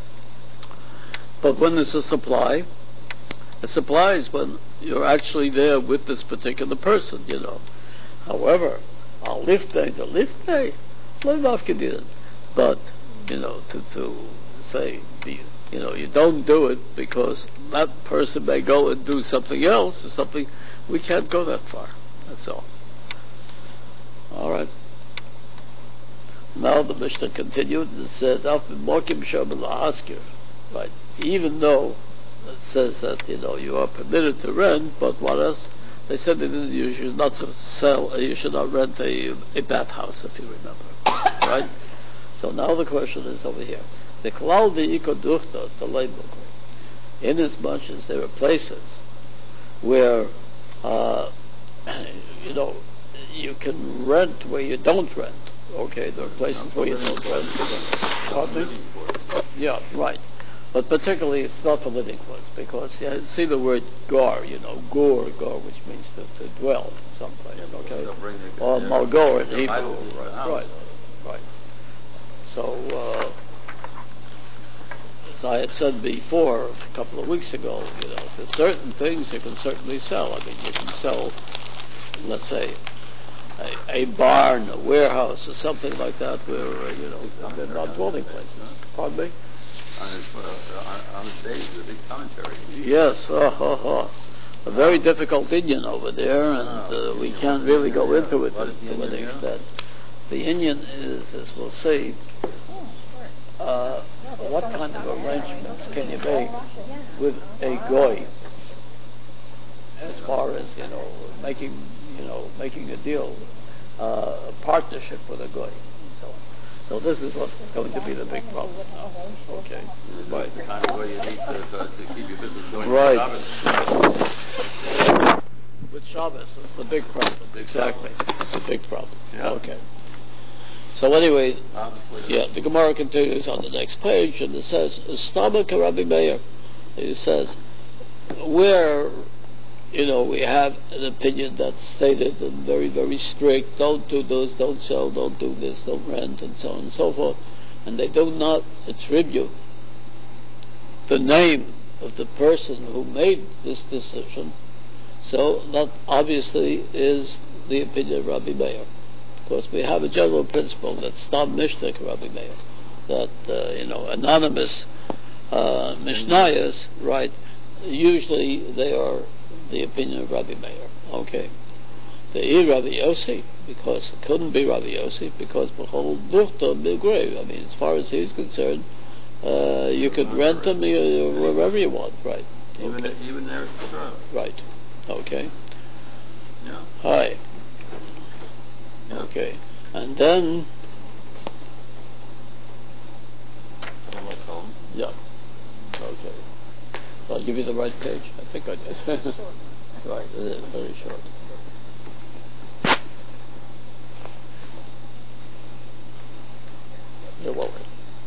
But when there's a supply, a supply is when you're actually there with this particular person, you know. However, I'll lift day, the lift day, but, you know, to, to say, be, you know, you don't do it because that person may go and do something else or something. We can't go that far. That's all. All right. Now the Mishnah continued and said, right, even though it says that, you know, you are permitted to rent, but what else? They said that you should not sell, you should not rent a, a bathhouse, if you remember. Right? So now the question is over here. The klal v'ikoduchta the leibukri. Inasmuch as there are places where, uh, you know, you can rent where you don't rent. Okay, there are places where you don't rent. Pardon me? Yeah, right. But particularly, it's not for living quarters because you see the word gar, you know, gor, gar, which means to, to dwell someplace. Okay, or malgor in Hebrew. Right, right, right. So. Uh, As I had said before, a couple of weeks ago, you know, there's certain things you can certainly sell. I mean, you can sell, let's say, a, a barn, a warehouse, or something like that, where, uh, you know, they're not dwelling places. Pardon me? On his, uh, on his days, the big commentary. Yes, oh, oh, oh. A very difficult Indian over there, and uh, we can't really go into it to, to an extent. The Indian is, as we'll see, Uh, what kind of arrangements can you make with a goy as far as, you know, making, you know, making a deal, uh, a partnership with a goy and so on. So this is what's going to be the big problem now. Okay. Right. The kind of way you need to, to, to keep your business going. Right. Shabbos. With Shabbos, it's the big problem. Exactly. It's the big problem. Yeah. Okay. So anyway, Obviously. yeah, the Gemara continues on the next page, and it says, "Stabak Rabbi Meir." It says, where, you know, we have an opinion that's stated and very, very strict. Don't do this, don't sell, don't do this, don't rent, and so on and so forth. And they do not attribute the name of the person who made this decision. So that obviously is the opinion of Rabbi Meir. Of course, we have a general principle that Stam Mishnah Rabbi Meir, that uh, you know anonymous uh, Mishnayos, right? Usually they are the opinion of Rabbi Meir. Okay, the E Rabbi Yossi, because it couldn't be Rabbi Yossi, because behold, Duchta Bilgrave. I mean, as far as he's concerned, uh, you could rent them uh, wherever you want, right? Even Okay. even there, Right. Okay. yeah. Hi. Yeah. Okay. And then, Almost home. yeah. Okay. I'll give you the right page. I think I did. Right. It is very short. You're welcome.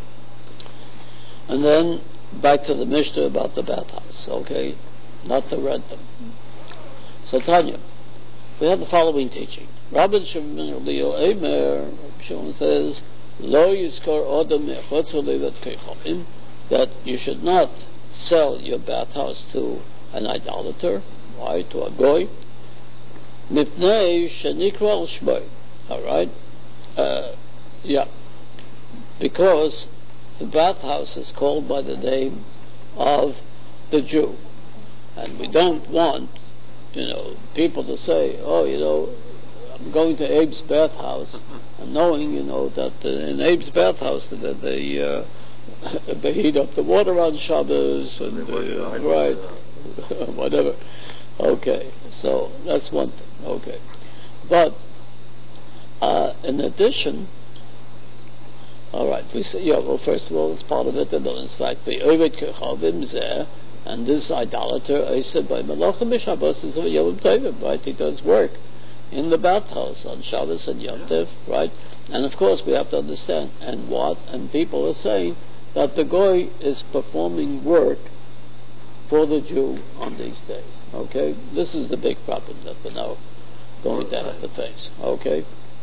And then back to the Mishnah about the bathhouse. Okay. Not to rent them. So Tanya, we have the following teaching. Rabbi Shimon Leo Eimer, Shimon says, Lo Yizkor Adam Echotz Olevet Kechavim, that you should not sell your bathhouse to an idolater, why? To a goy. Mipnei Shenikra Al Shmoi. All right? Uh, yeah. Because the bathhouse is called by the name of the Jew. And we don't want, you know, people to say, oh, you know, I'm going to Abe's bathhouse, and knowing, you know, that uh, in Abe's bathhouse that they uh, they heat up the water on Shabbos and uh, right, whatever. Okay, so that's one thing. Okay, but uh, in addition, all right, we say, yeah. Well, first of all, it's part of it. And in fact, the Ovid Kechavim Zeh. And this idolater, I said by Malachim Shabbos is a Yom Tovim, right? He does work in the bathhouse on Shabbos and Yom Tov, right? And of course we have to understand, and what? And people are saying that the Goy is performing work for the Jew on these days, okay? This is the big problem that we're now going to have to face, okay?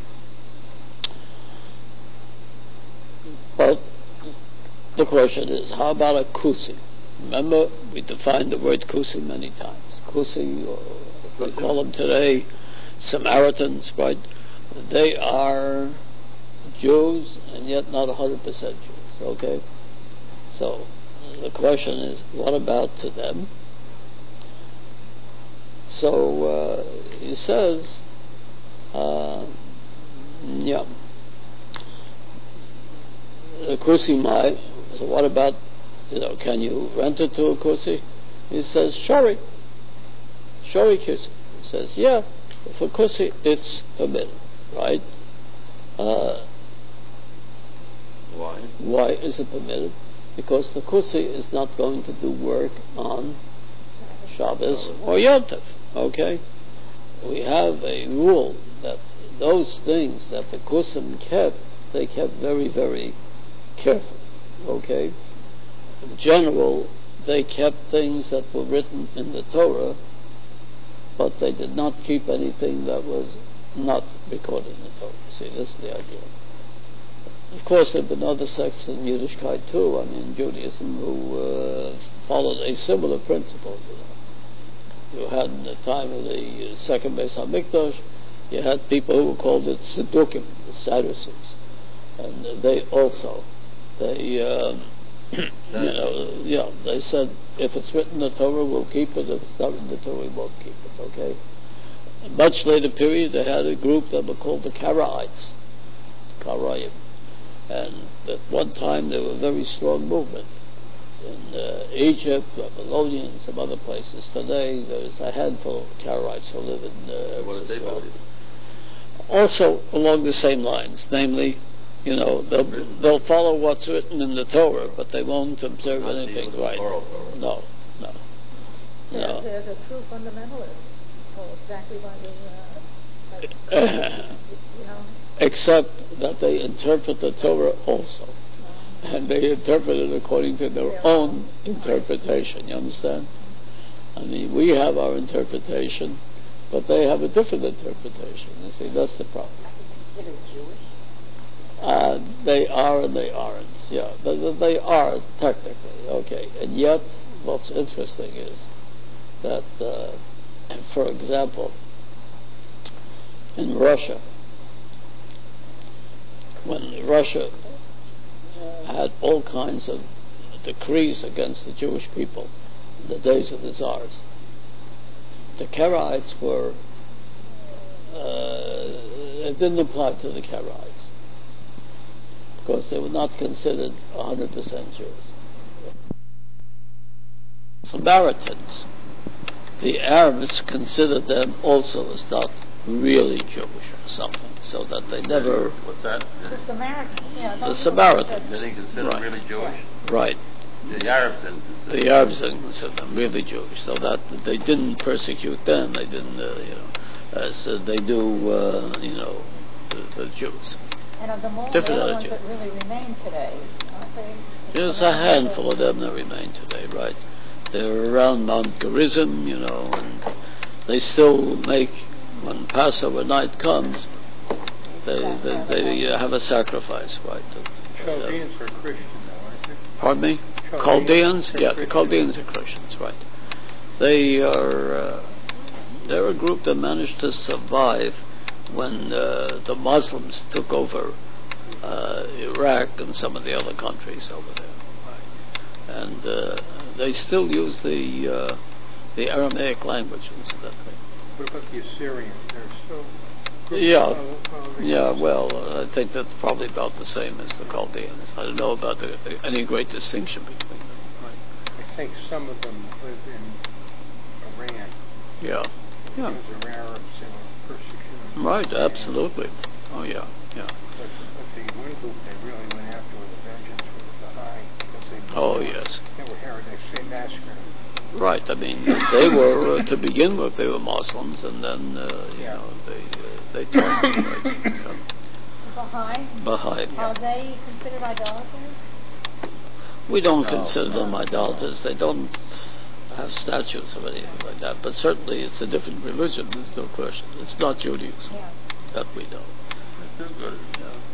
But the question is, how about a kusi? Remember, we defined the word kusi many times. Kusi, or as we call them today, Samaritans, right? They are Jews, and yet not one hundred percent Jews, okay? So, the question is, what about to them? So, uh, he says, uh, yeah, the kusi mai, so what about, you know, can you rent it to a kusi? He says, shori. Shori kusi. He says, yeah, for kusi it's permitted, right? Uh, Why? why is it permitted? Because the kusi is not going to do work on Shabbos or Yom Tov, okay? We have a rule that those things that the kusim kept, they kept very, very carefully, okay? In general, they kept things that were written in the Torah, but they did not keep anything that was not recorded in the Torah. See, this is the idea. Of course, there have been other sects in Yiddishkeit too, I mean Judaism, who uh, followed a similar principle. You know. You had in the time of the uh, second Beis HaMikdash, you had people who called it Sedukim, the Sadducees, and uh, they also, they, uh, you know, yeah, they said if it's written in the Torah, we'll keep it. If it's not in the Torah, we won't keep it. Okay. In a much later period, they had a group that were called the Karaites, Karaim, and at one time they were a very strong movement in uh, Egypt, Babylonia, and some other places. Today, there's a handful of Karaites who live in uh, What did they Israel. believe? Also along the same lines, namely you know, they'll they'll follow what's written in the Torah, but they won't observe Not anything even right. moral Torah. No, no, They're, no. they're the true fundamentalists. Oh, exactly by the, uh, like, you know, Except that they interpret the Torah also, and they interpret it according to their own interpretation. You understand? I mean, we have our interpretation, but they have a different interpretation. You see, that's the problem. Considered Jewish? Uh, they are and they aren't. Yeah, they, they are technically okay. And yet, what's interesting is that, uh, for example, in Russia, when Russia had all kinds of decrees against the Jewish people in the days of the Tsars, the Karaites were, uh, it didn't apply to the Karaites because they were not considered one hundred percent Jews. Samaritans, the Arabs considered them also as not really Jewish or something, so that they never... What's that? the Samaritans, yeah. The those Samaritans. Did he consider Right. really Jewish? Right. The Arabs didn't consider. The Arabs didn't consider them really Jewish, so that they didn't persecute them. They didn't, uh, you know, as uh, they do, uh, you know, the, the Jews. And of them all, Different the other ones attitude. that really remain today, aren't they? There's a handful of them that remain today, right? They're around Mount Gerizim, you know, and they still make, when Passover night comes, they they, they uh, have a sacrifice, right? Uh, Chaldeans are Christian, though, aren't they? Pardon me? Chaldeans? Yeah, the Chaldeans are Christians, right. They are, uh, they're a group that managed to survive when uh, the Muslims took over uh, Iraq and some of the other countries over there. Right. And uh, they still use the uh, the Aramaic language, incidentally. What about the Assyrians? They're still... Yeah, Uh, yeah. Well, uh, I think that's probably about the same as the Chaldeans. I don't know about the, the, any great distinction between them. Right. I think some of them live in Iran. Yeah, yeah. Because they're Arabs and were persecuted. Right. Absolutely. Oh yeah, yeah. But, but the one group they really went after with a vengeance was the Baha'i. Because they, Oh they were, yes. They were heretics. They massacred them. Right. I mean, they were uh, to begin with. They were Muslims, and then uh, you Yeah. know they uh, they turned to become Baha'i? Baha'i. Are they considered idolaters? We don't No. consider them No. idolaters. They don't have statues of anything like that. But certainly, it's a different religion. There's no question. It's not Judaism. Yeah. That we know. It's too good.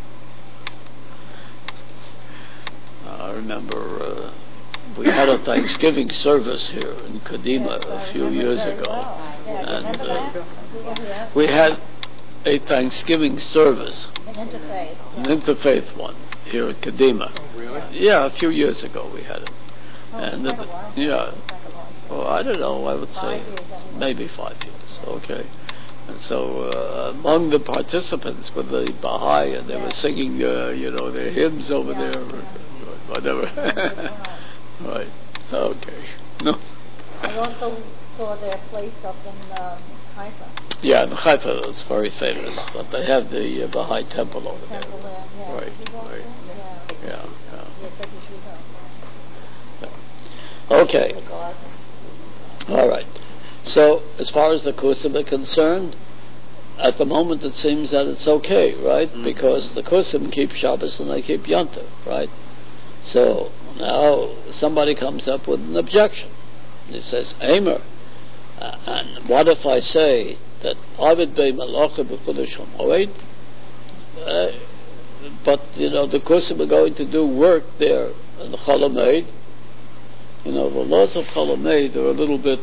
Uh, I remember uh, we had a Thanksgiving service here in Kadima Yes, I a few remember years very ago. well. Yeah, And, remember uh, that? Yeah. We had a Thanksgiving service, An interfaith. an interfaith one, here at Kadima. Oh, really? Yeah, a few years ago we had it. Oh, And quite the- a while. yeah. Quite a long time. Well, I don't know, I would say Five years anyway. maybe five years, okay. And so uh, among the participants were the Baha'i, and they Yeah. were singing, uh, you know, their hymns over Yeah, there, yeah. or whatever. Wow. Right, okay. No. I also saw their place up in um, Haifa. Yeah, in Haifa is very famous, but they have the uh, Baha'i temple over there. Temple there. Yeah. Right, Did you go right. there? Yeah. Yeah, yeah. Yes, I think we go. Okay, The garden. all right. So, as far as the Kusim are concerned, at the moment it seems that it's okay, right? Mhm. Because the Kusim keep Shabbos and they keep Yontif, right? So, now somebody comes up with an objection. He says, Eimer, uh, and what if I say that Avid Bey Malacha B'Chodesh HaMoed, uh, but, you know, the Kusim are going to do work there in the Chol HaMoed. You know, the laws of Chol HaMoed are a little bit,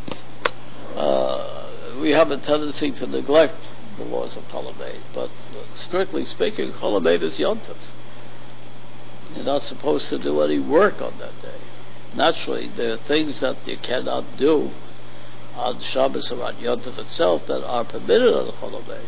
uh, we have a tendency to neglect the laws of Chol HaMoed, but strictly speaking, Chol HaMoed is Yontif. You're not supposed to do any work on that day. Naturally, there are things that you cannot do on Shabbos or on Yontif itself that are permitted on the Chol HaMoed.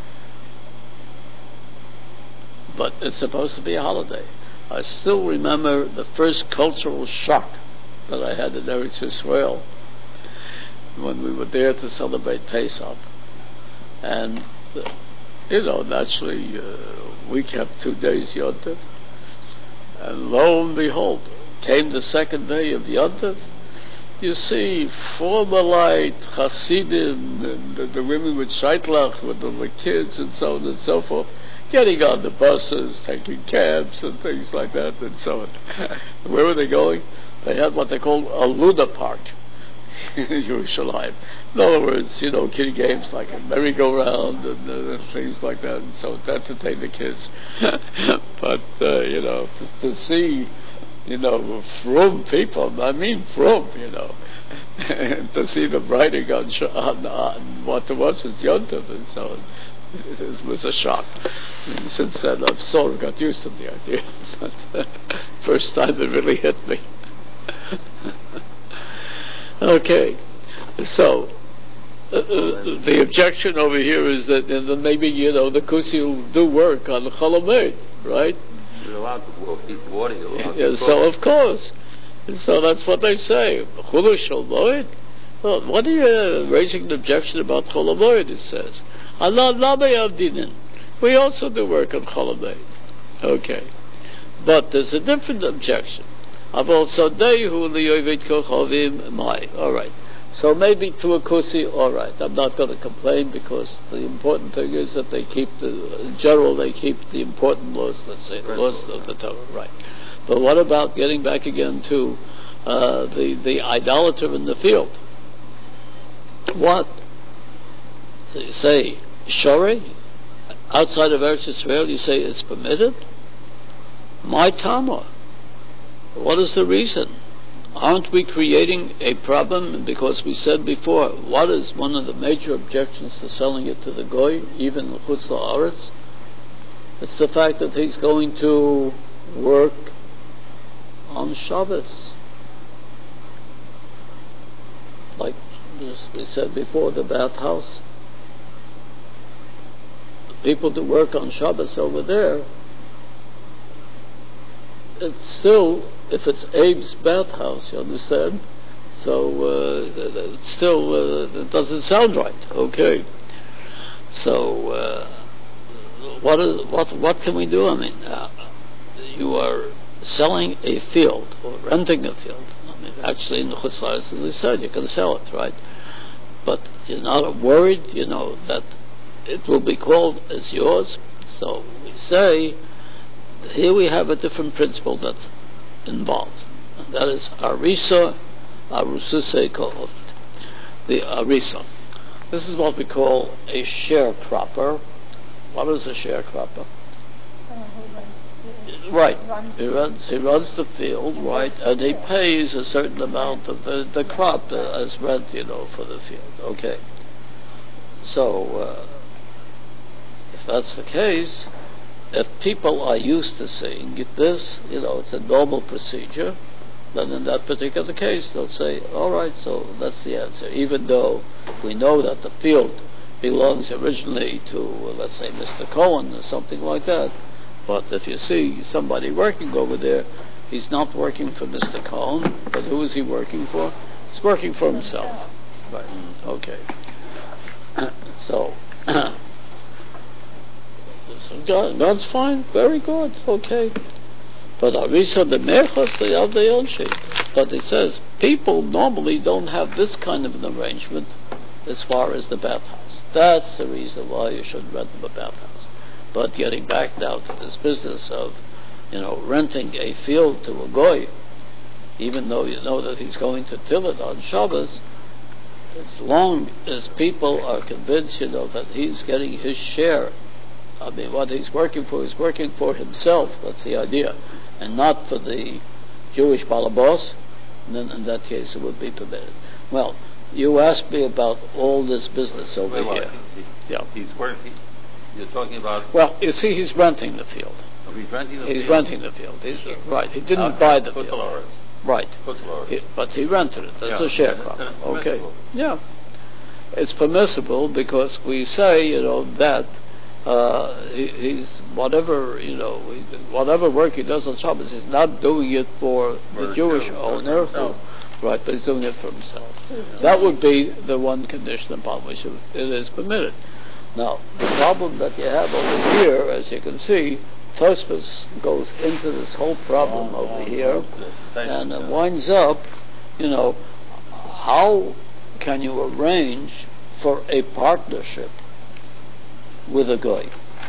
But it's supposed to be a holiday. I still remember the first cultural shock that I had in Eretz Yisrael when we were there to celebrate Pesach. And you know, naturally, uh, we kept two days Yontif, and lo and behold, came the second day of Yontif. You see, formalized Hasidim and the, the women with shaitlach, with the, the kids and so on and so forth, getting on the buses, taking cabs and things like that and so on. Where were they going? They had what they called a Luna Park in Yerushalayim. In other words, you know, kiddie games like a merry-go-round and uh, things like that, and so to entertain the kids. But, uh, you know, to, to see, you know, frum people, I mean frum, you know, and to see them writing on, on, on what it was as Yontif and so on, it, it was a shock. And since then, I've sort of got used to the idea. But uh, first time it really hit me. Okay, so uh, uh, the objection over here is that and then maybe, you know, the Kusi will do work on the Cholamed, right? You're allowed to walk, keep water, you're allowed Yeah, to so of course. So that's what they say. Chulu Sholoid. Well, what are you uh, raising an objection about Cholamed, it says. Allah Nabayavdinin. We also do work on Cholamed. Okay. But there's a different objection. Aval Sadehu liyovet kochavim mai. All right. So maybe to a kusi, all right. I'm not going to complain because the important thing is that they keep the, in general, they keep the important laws. Let's say the laws of the Torah, right? But what about getting back again to uh, the the idolater in the field? What? So you say shori outside of Eretz Yisrael, you say it's permitted. My Tama. What is the reason? Aren't we creating a problem? Because we said before, what is one of the major objections to selling it to the Goy, even Chutz La'aretz? It's the fact that he's going to work on Shabbos. Like we said before, the bathhouse. The people that work on Shabbos over there, it's still, if it's Abe's bathhouse, you understand? So uh, it's still, uh, it doesn't sound right. Okay. So uh, what is what what can we do? I mean, uh, you are selling a field or renting a field. I mean, actually, in the Chutz La'aretz, as they said, you can sell it, right? But you're not worried, you know, that it will be called as yours. So we say, here we have a different principle that's involved. And that is Arisa, Arususe Kolot. The Arisa. This is what we call a sharecropper. What is a sharecropper? Right. He runs, he runs the field, right, and he pays a certain amount of the, the crop uh, as rent, you know, for the field. Okay. So, uh, if that's the case, if people are used to seeing this, you know, it's a normal procedure, then in that particular case, they'll say, all right, so that's the answer. Even though we know that the field belongs originally to, uh, let's say, Mister Cohen or something like that, but if you see somebody working over there, he's not working for Mister Cohen, but who is he working for? He's working for himself. Right. Okay. So, God's fine, very good, okay. But Arisa the Merchas, they have their own shape. But it says people normally don't have this kind of an arrangement as far as the bathhouse. That's the reason why you should rent them a bathhouse. But getting back now to this business of, you know, renting a field to a goy, even though you know that he's going to till it on Shabbos, as long as people are convinced, you know, that he's getting his share. I mean, what he's working for, he's working for himself. That's the idea, and not for the Jewish balabos. Then, in that case, it would be permitted. Well, you asked me about all this business over Wait, here. He, yeah, he's working. You're talking about. Well, you see, he's renting the field. Oh, he's renting the he's field. renting the field. He's, right. He didn't Outside buy the Chutz field. La'aretz. Right. He, but he rented it. That's Yeah, a share yeah, crop. that's Okay. permissible. Yeah. It's permissible because we say, you know, that uh, he, he's whatever, you know, he, whatever work he does on Shabbos, he's not doing it for For the Jewish himself, owner, for himself. who, right? But he's doing it for himself. That would be the one condition upon which it is permitted. Now, the problem that you have over here, as you can see, Tosfos goes into this whole problem Oh, over oh, here, Tosfos, thank and you, it yeah. winds up, you know, how can you arrange for a partnership with a guy?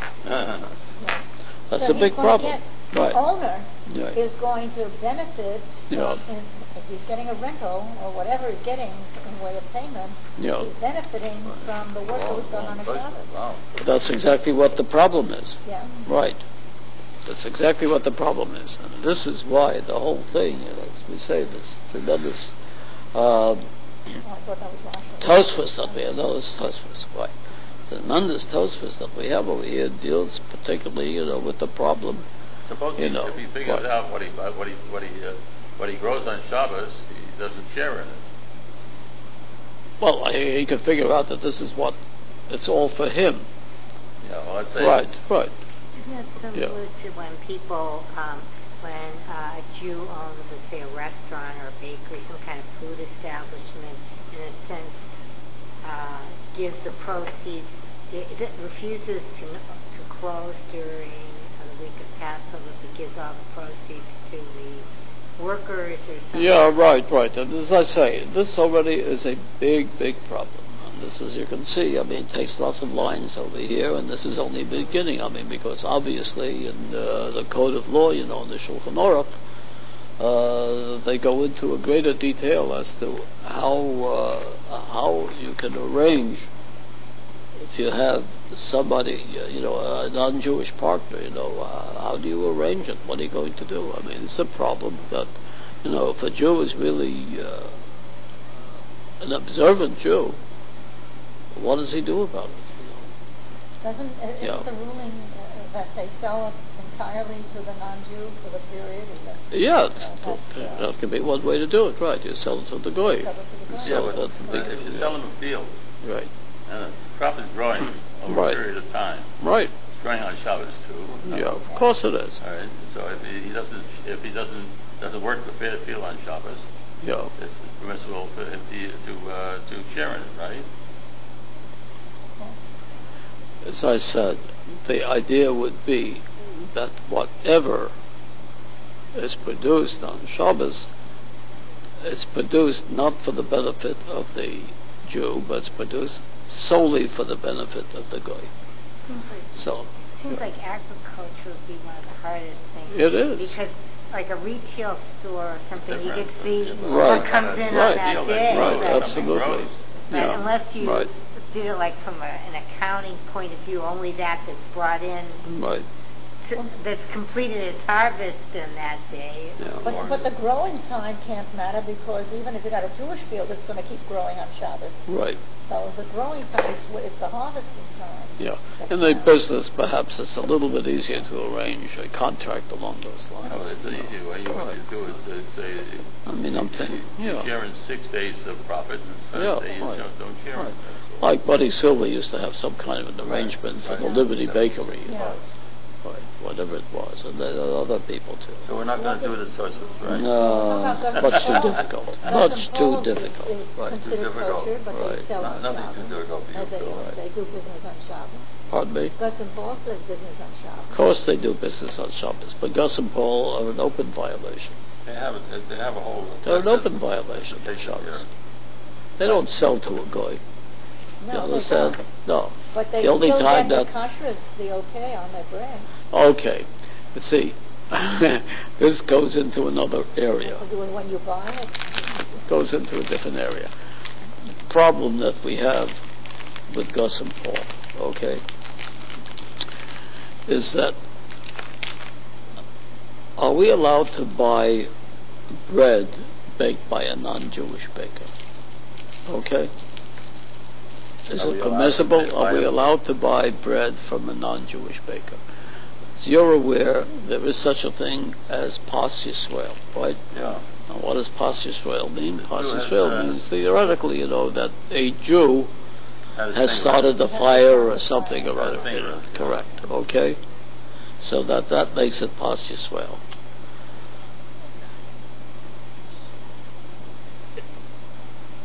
That's So a he's big going to problem. get- Right. The owner Right. is going to benefit from, Yeah. in, if he's getting a rental or whatever he's getting in way of payment, Yeah. he's benefiting from the work that was done on the Shabbos. Wow. That's exactly what the problem is. Yeah. Right. That's exactly what the problem is. And this is why the whole thing, you know, as we say, this tremendous uh, Oh, I thought that was last week. Tosfos that we have, no, it's Tosfos, right. The tremendous Tosfos that we have over here deals particularly, you know, with the problem. Suppose You he, know, if he figures right. out what he uh, what he what he uh, what he grows on Shabbos, he doesn't share in it. Well, he, he could figure out that this is what it's all for him. Yeah, well, let's say Right, right. Isn't that similar to when people, um, when uh, a Jew owns, let's say, a restaurant or a bakery, some kind of food establishment, in a sense, uh, gives the proceeds, it, it refuses to to close during uh, the week of Passover, but gives all the proceeds to the workers or something. Yeah, right, right. And as I say, this already is a big, big problem. And this, as you can see, I mean, takes lots of lines over here, and this is only the beginning. I mean, because obviously in uh, the Code of Law, you know, in the Shulchan Aruch, uh, they go into a greater detail as to how uh, how you can arrange if you have somebody, uh, you know, a non-Jewish partner, you know, uh, how do you arrange it? What are you going to do? I mean, it's a problem that, you know, if a Jew is really uh, an observant Jew, what does he do about it? You know? Doesn't, isn't Yeah. the ruling uh, that they sell it entirely to the non-Jew for the period? Is that, Yeah, uh, that's, uh, that can be one way to do it, right? You sell it to the goy. sell it to the You guy? sell yeah, it but to but the- if you sell him a field Right, and the crop is growing over Right. a period of time, right. it's growing on Shabbos too. Yeah, of course it is. All right. So if he, he doesn't if he doesn't doesn't work the fair field on Shabbos, Yeah. it's permissible for him to to, uh, to share in it, right? As I said, the idea would be that whatever is produced on Shabbos is produced not for the benefit of the Jew, but it's produced solely for the benefit of the goy. Seems like, So, seems like agriculture would be one of the hardest things. It is. Because like a retail store or something, you Different. could see Right. what comes in Right. on that Deal, day. right, but- absolutely. But Yeah, unless you right. did it like from a, an accounting point of view, only that that's brought in, Right. to, that's completed its harvest in that day. Yeah. But, but the growing time can't matter because even if you got a Jewish field, it's going to keep growing on Shabbos. Right. So the growing time is, wh- is the harvesting time. Yeah. That In the counts. business, perhaps it's a little bit easier to arrange a contract along those lines. No, it's an easy way. What Right. you do is uh, say I mean, I'm thinking, you yeah. share in six days of profit, and Yeah, seven days right. you don't, don't share Right. it. Like Buddy Silver used to have some kind of an arrangement for the Right. Liberty Bakery, you Yeah. know, right, whatever it was, and there are other people too. So we're not going to do the sources, right? No, How about much too Gus and difficult. Paul's? Much Gus and too Paul's is- difficult. Is Right. considered Too difficult. kosher, but Right. they sell No- on nothing Shabbos. too difficult for you, Uh, they, Phil. Right. they do business on Shabbos. Pardon me? Gus and Paul does business on Shabbos. Of course they do business on Shabbos, but Gus and Paul are an open violation. They have a, they have a whole. They're an open violation on Shabbos. They don't sell to a goy. No, You they understand? don't. No. But they The only still time get that- the kashrus, the okay on their bread. Okay. Let's see. This goes into another area. When you buy it, Goes into a different area. The problem that we have with Gus and Paul, okay, is that are we allowed to buy bread baked by a non-Jewish baker? Okay? Is Are we it allowed to permissible? buy Are we it? allowed to buy bread from a non-Jewish baker? As you're aware, there is such a thing as Pas Yisrael, right? Yeah. Now, what does Pas Yisrael mean? Pas Jew has, Yisrael uh, means theoretically, you know, that a Jew Had his has finger started on a fire or something or Had other. his finger on it. Correct. Okay? So that, that makes it Pas Yisrael.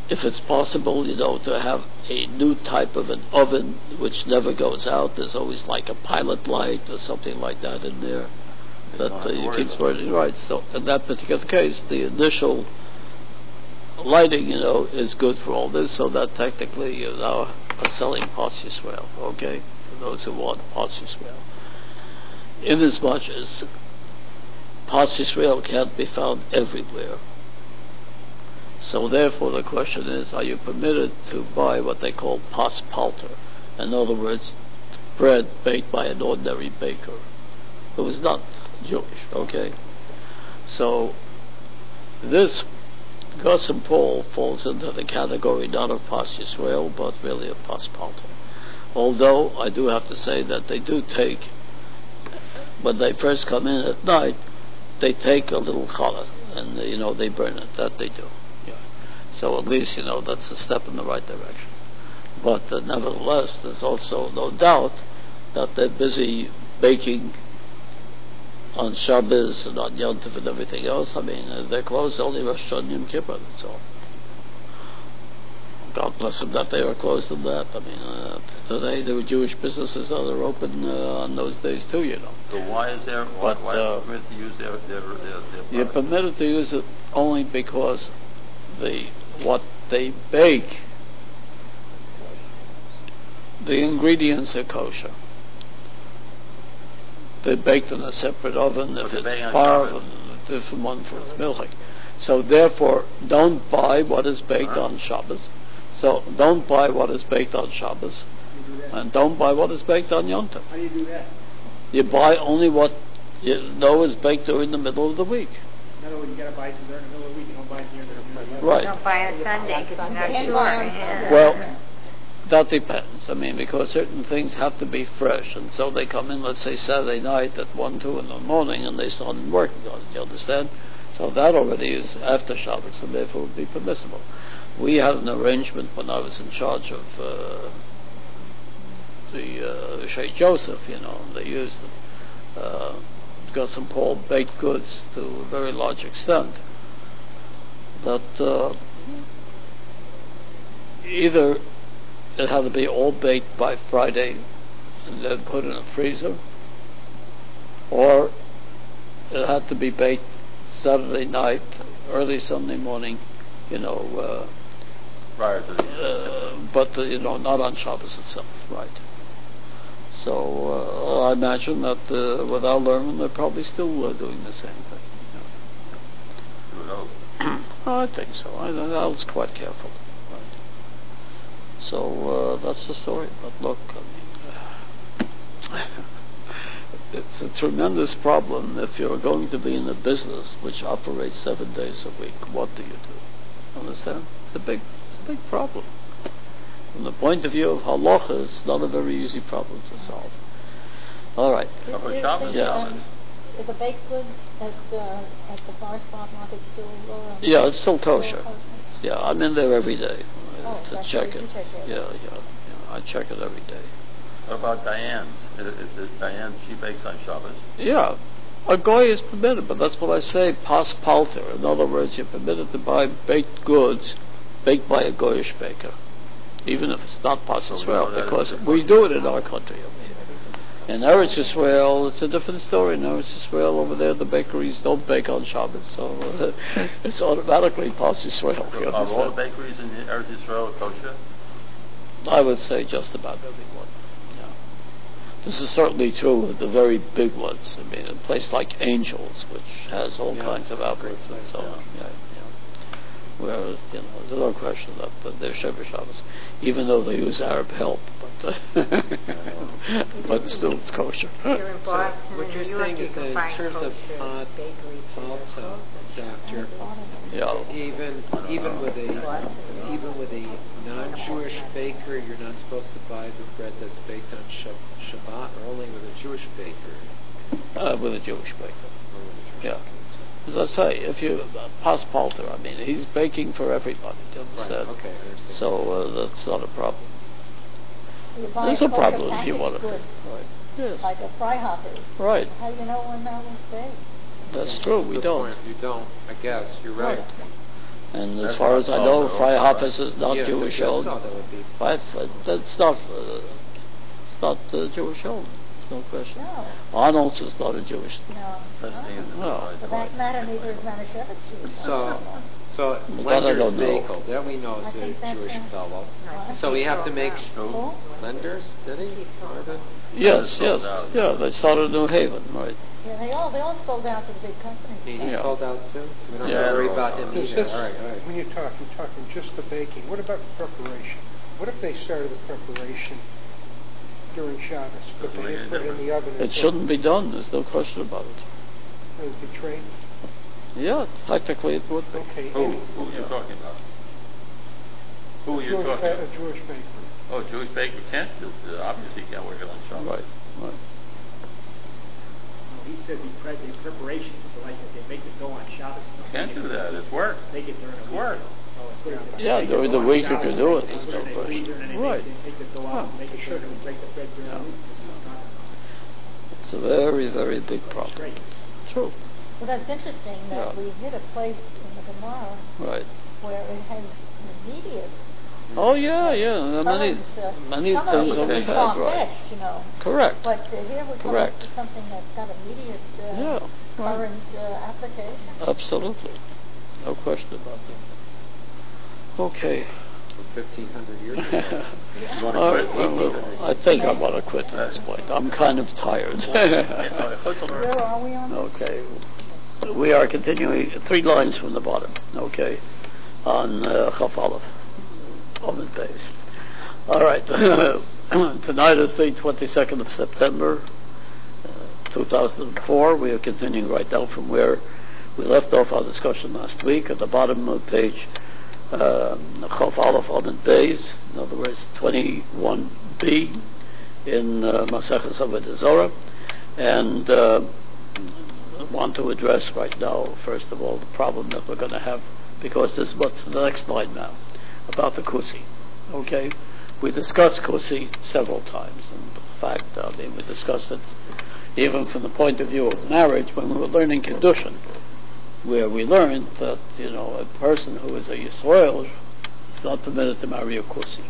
if it's possible, you know, to have a new type of an oven which never goes out. There's always like a pilot light or something like that in there that uh, you keep burning. Right. So in that particular case, the initial lighting, you know, is good for all this. So that technically you now are selling Pas Yisrael. Okay, for those who want Pas Yisrael. Inasmuch as Pas Yisrael can't be found everywhere. So therefore the question is, are you permitted to buy what they call pas palter? In other words, bread baked by an ordinary baker who is not Jewish, okay? So this Gus and Paul falls into the category not of Pas Yisrael, but really of pas palter. Although I do have to say that they do take, when they first come in at night, they take a little challah, and you know, they burn it. That they do. Yeah. So at least, you know, that's a step in the right direction. But uh, nevertheless, there's also no doubt that they're busy baking on Shabbos and on Yom Tov and everything else. I mean, uh, they're closed only Rosh Hashanah and Yom Kippur, that's all. God bless them that they are closed on that. I mean, uh, today there were Jewish businesses that are open uh, on those days too, you know. So why is there, why, but, why uh, are you permitted to use their, their, their, their You're permitted to use it only because the what they bake, the ingredients are kosher. They're baked in a separate oven. If it's par, a different one for its milching. So therefore, don't buy what is baked uh-huh. on Shabbos. So don't buy what is baked on Shabbos, do and don't buy what is baked on Yom Tov. How do you do that? You buy only what you know is baked during the middle of the week. In other words, you got to buy it during the middle of the week. You don't buy it during the middle of the week. Right. Don't buy it Sunday because you're not sure. Well, that depends. I mean, because certain things have to be fresh, and so they come in, let's say, Saturday night at one, two in the morning, and they start working on it. You understand? So that already is after Shabbos, and therefore would be permissible. We had an arrangement when I was in charge of uh, the uh, Sheikh Joseph, you know, they used uh, Gus and Paul baked goods to a very large extent. That uh, either it had to be all baked by Friday and then put in a freezer, or it had to be baked Saturday night, early Sunday morning, you know, uh, prior to the uh, but uh, you know, not on Shabbos itself, right? So uh, I imagine that uh, without learning, they're probably still uh, doing the same thing. Who knows? I think so. I, I was quite careful. Right. So uh, that's the story. But look, I mean, it's a tremendous problem if you're going to be in a business which operates seven days a week. What do you do? Understand? It's a big, it's a big problem. From the point of view of halacha, it's not a very easy problem to solve. All right. Is, For is Shabbos, the, yes. um, is the baked goods at uh, at the far spot market still? Uh, Yeah, it's still still kosher. kosher? Yeah, I'm in there every day uh, Oh, to that's check right, it. you check it. Yeah, yeah, yeah. I check it every day. What about Diane's? Is, is, is Diane, she bakes on Shabbos? Yeah, a goy is permitted, but that's what I say, pas palter. In other words, you're permitted to buy baked goods baked by a goyish baker, even if it's not pas So we Yisrael, know that because is- we do it in our country over here. In Eretz Yisrael, it's a different story. In Eretz Yisrael, over there, the bakeries don't bake on Shabbos, so uh, it's automatically pas Yisrael. You Are all the understand? bakeries in Eretz Yisrael kosher? I would say just about everyone. Yeah. This is certainly true of the very big ones. I mean, a place like Angels, which has all Yeah, kinds of outlets and so on. Yeah, yeah. Where, you know, there's no question that, that they're Shever Shabbos, even though they use Arab help, but uh, but still it's kosher. Here in So Boston what and you're New York, saying you is that can in find terms of kosher pot, bakeries that are palta, doctor, Yeah. even even with a even with a non-Jewish baker, you're not supposed to buy the bread that's baked on Shab- Shabbat, or only with a Jewish baker. Uh, with a Jewish baker. Or with a Jewish Yeah. baker. As I say, if you uh, pas palter, I mean, he's baking for everybody. Do you Right. understand? Okay. I understand. So uh, that's not a problem. You buy There's a kosher problem if you packaged want to. goods, Right. Yes. like the fry hoppers. Right. How do you know when that was baked? That's true. We Good don't. point. You don't. I guess you're right. And as That's far what as I I'm know, told, Freie all right. Hafiz is not Yes, I Jewish just owned. saw that would be. Right? Uh, That's not, uh, it's not uh, Jewish owned. No question. No, Arnold's is not a Jewish. no. That's the end of the No. right, For right. that matter, neither is Manischewitz Jewish. So, so That I Lender's don't know. Bagel, that we know I is a think that's Jewish a- fellow. What? So we have to make Who? Lender's, did he? Or the- Yes, sold yes. out. Yeah, they started New Haven, right? Yeah, they all, they all sold out to the big companies. He, he Yeah. sold out too, so we don't Yeah. have to worry about him Does either. this- All right, all right. When you talk, you're talking just the baking. What about the preparation? What if they started the preparation during Shabbos, but Doesn't they make didn't any put it in the oven? It shouldn't be done. There's no question about it. It would be trained. Yeah, technically it would be. Okay. Who, any- who are you talking about? Who are you Jewish, talking uh, about? A Jewish bakery. Oh, Jewish baker can't, uh, obviously can't work it on Shabbos. Right, right. He said the, pre- the preparation, so like if they make the dough on Shabbos. Can't do that, it's work. Make it during the week. Work. So put it- Yeah, make during dough the on week you Shabbos, can do it, put there's in no a question. freezer, and then they Right. make, they take the dough out and make it sure to break the bread during Yeah. the week. It's a very, very big problem. Great. True. Well, that's interesting that Yeah. we hit a place in the Gemara Right. where it has immediate Oh yeah, yeah. Many, current, uh, many some of things it that we is had, right? far-fetched, you know. Correct. But uh, here we're coming Correct. to something that's got immediate uh, Yeah, right. current uh, application. Absolutely. No question about that. Okay. fifteen hundred years ago. You wanna Uh, quit? well, I think I want to quit at this point. I'm kind of tired. Where are we on this? Okay. We are continuing three lines from the bottom. Okay. On uh, Chaf Aleph. On the base. All right. Tonight is the twenty-second of September, uh, two thousand four. We are continuing right now from where we left off our discussion last week at the bottom of page um, Chaf Aleph Amud Beis. In other words, twenty-one b in uh, Maseches Avodah Zarah, and uh, I want to address right now, first of all, the problem that we're going to have, because this is what's the next slide now, about the Kusi. Okay? We discussed Kusi several times, and in fact, I mean, we discussed it even from the point of view of marriage when we were learning Kiddushin, where we learned that, you know, a person who is a Yisrael is not permitted to marry a Kusi.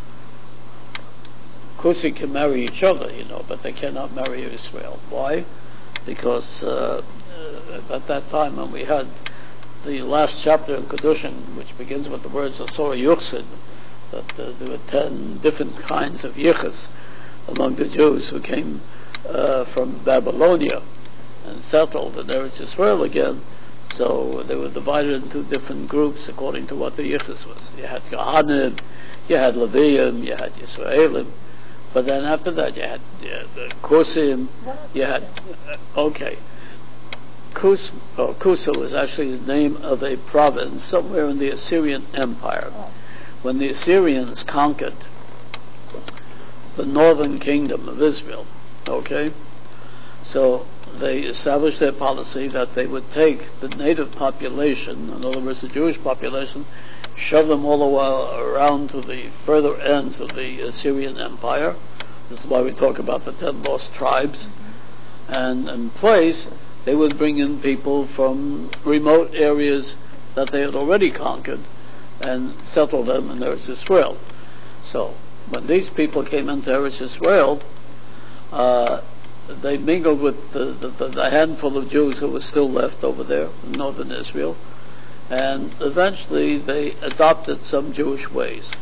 Kusi can marry each other, you know, but they cannot marry a Yisrael. Why? Because uh, uh, at that time when we had the last chapter in Kedushin, which begins with the words Asora Yuchsid, that uh, there were ten different kinds of yichus among the Jews who came uh, from Babylonia and settled in Eretz Yisrael again. So they were divided into different groups according to what the yichus was. You had Kohanim, you had Leviim, you had Yisraelim. But then after that, you had, you had the Kusim, you had, uh, okay. Kus, oh, Kusa was actually the name of a province somewhere in the Assyrian Empire. Oh. When the Assyrians conquered the northern kingdom of Israel, okay, so they established their policy that they would take the native population, in other words the Jewish population, shove them all the way around to the further ends of the Assyrian Empire. This is why we talk about the ten lost tribes. Mm-hmm. And in place, they would bring in people from remote areas that they had already conquered and settle them in Eretz Yisrael. So, when these people came into Eretz Yisrael, uh, they mingled with the, the, the handful of Jews who were still left over there in northern Israel, and eventually they adopted some Jewish ways.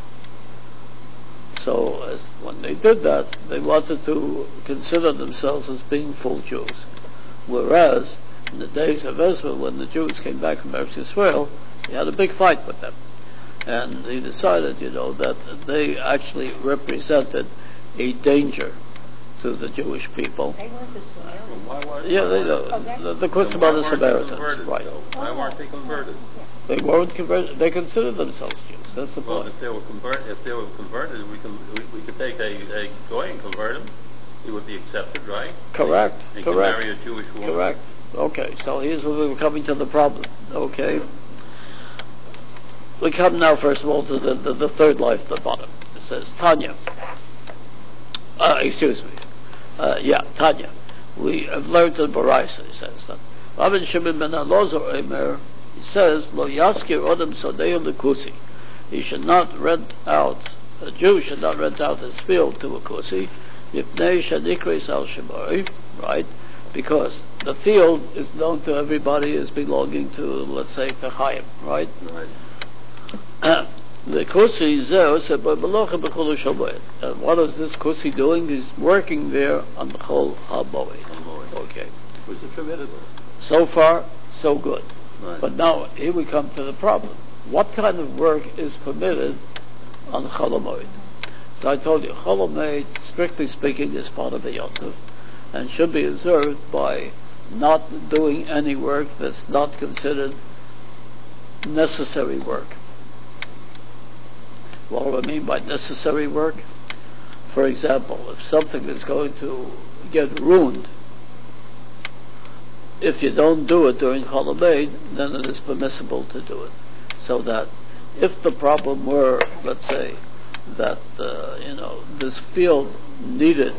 So as when they did that, they wanted to consider themselves as being full Jews. Whereas in the days of Ezra, when the Jews came back from Eretz Yisrael, he had a big fight with them. And he decided, you know, that they actually represented a danger to the Jewish people. They weren't the Samaritans. Why weren't- Yeah, they, Oh, uh, that's- the, the question Why about the weren't they Samaritans, converted, right? though? Why weren't they converted? They weren't converted. They considered themselves Jews. That's the Well, point. if they were convert, if they were converted, we can we, we could take a, a goy and convert him. He would be accepted, right? Correct. He Correct. can marry a Jewish woman. Correct. Okay. So here's where we're coming to the problem. Okay. We come now, first of all, to the, the, the third line at the bottom. It says Tanya. Uh, excuse me. Uh, yeah, Tanya. We have learned in Baraisa, it says that Rabbi Shimon ben Elazar Omer, He says, Lo yaskir odem sodei lekusi. He should not rent out, a Jew should not rent out his field to a kusi, yipnei shadikris al shemoi, right? Because the field is known to everybody as belonging to, let's say, the Chaim, right? Right. Uh, the kusi zeh said, and what is this kusi doing? He's working there on the Chol HaMoed. Okay. Which is permissible. So far, so good. Right. But now, here we come to the problem. What kind of work is permitted on the Chol HaMoed? So I told you, Chol HaMoed, strictly speaking, is part of the Yom Tov, and should be observed by not doing any work that's not considered necessary work. What do I mean by necessary work? For example, if something is going to get ruined, if you don't do it during Chol HaMoed, then it is permissible to do it. So that if the problem were, let's say, that uh, you know this field needed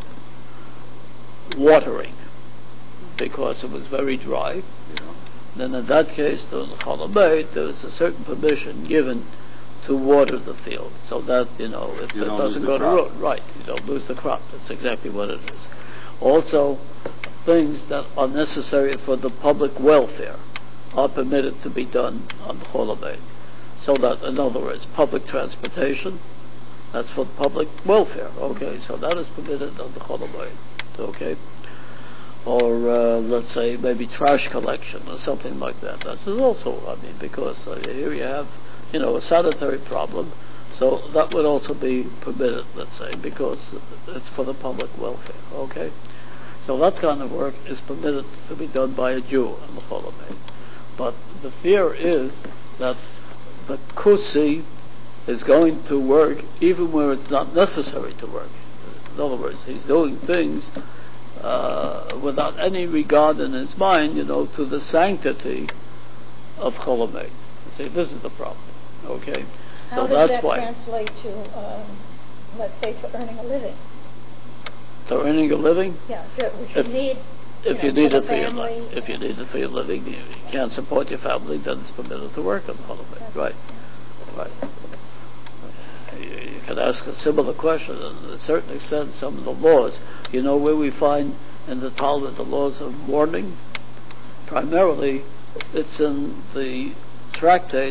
watering because it was very dry, Yeah. then in that case, during Chol HaMoed, there is a certain permission given to water the field, so that you know if You it don't doesn't lose go the to crop. ruin, right? You don't lose the crop. That's exactly what it is. Also, things that are necessary for the public welfare are permitted to be done on the Chol HaMoed. So that, in other words, public transportation, that's for public welfare. Okay, so that is permitted on the Chol HaMoed. Okay, or uh, let's say maybe trash collection or something like that. That is also, I mean, because uh, here you have, you know, a sanitary problem, so that would also be permitted, let's say, because it's for the public welfare. Okay, so that kind of work is permitted to be done by a Jew on the Chol HaMoed. But the fear is that the kusi is going to work even where it's not necessary to work. In other words, he's doing things uh, without any regard in his mind, you know, to the sanctity of Chol HaMoed. See, this is the problem. Okay, How so does that's that why. translate to, um, let's say, for earning a living? So earning a living, Yeah, so which If- you need. if you you know, need for it the for your family, living, if you yeah. need it for your living, you, you can't support your family, then it's permitted to work on Chol HaMoed. Right, right. You, you can ask a similar question, and to a certain extent, some of the laws. You know where we find in the Talmud the laws of mourning? Primarily, it's in the tractate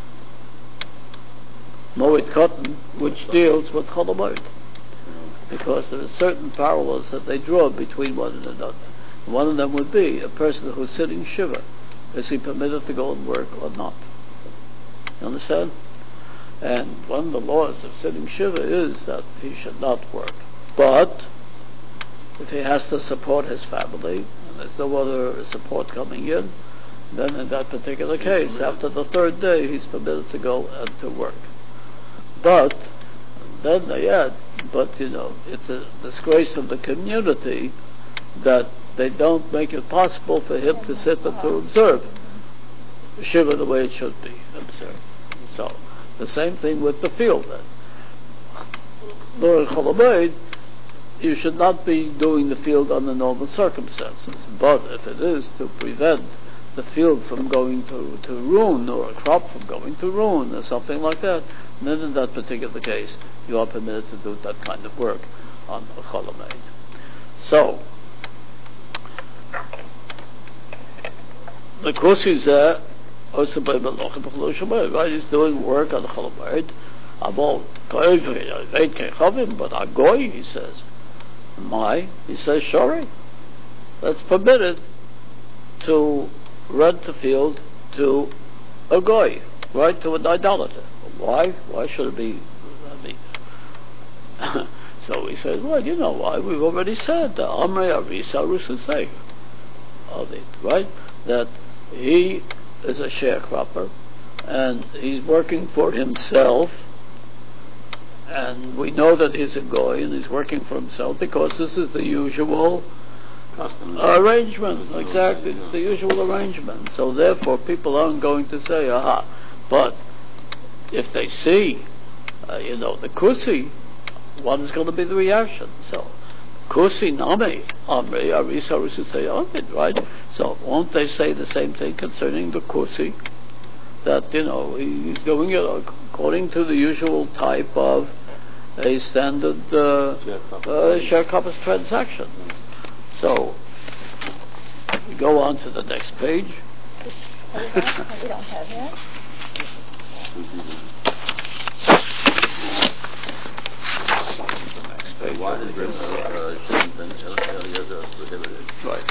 Moed Katan, which deals with Chol HaMoed, because there are certain parallels that they draw between one and another. One of them would be a person who's sitting shiva. Is he permitted to go and work or not? You understand? And one of the laws of sitting shiva is that he should not work. But if he has to support his family, and there's no other support coming in, then in that particular case, after the third day, he's permitted to go and to work. But then they add, but you know, it's a disgrace of the community that they don't make it possible for him to sit and to observe Shiva the way it should be observed. So, the same thing with the field then. During Chol HaMoed, you should not be doing the field under normal circumstances, but if it is to prevent the field from going to, to ruin, or a crop from going to ruin, or something like that, then in that particular case, you are permitted to do that kind of work on Chol HaMoed. So, the Kusi is there, also by Malach B'Chol, right? He's doing work on Chol HaMoed. Abol Koyv Kechavim, but Agoy, he says. My, he says, sorry, that's permitted to rent the field to a goy, right, to an idolater. Why? Why should it be? I mean, so he says, well, you know why? We've already said the Amrei Arisa Rusasei of it, right? That he is a sharecropper and he's working for himself, and we know that he's a goy and he's working for himself because this is the usual Custom. arrangement. Exactly, it's the usual arrangement. So therefore, people aren't going to say, aha. But if they see, uh, you know, the kusi, what is going to be the reaction? So, Kusi name amri arisa rusu say it, right? So won't they say the same thing concerning the kusi? That, you know, he's doing it according to the usual type of a standard uh, uh, share couples transaction. So we go on to the next page. We don't have that. The next page. Why did uh, Shem and Eliezer prohibited? Right.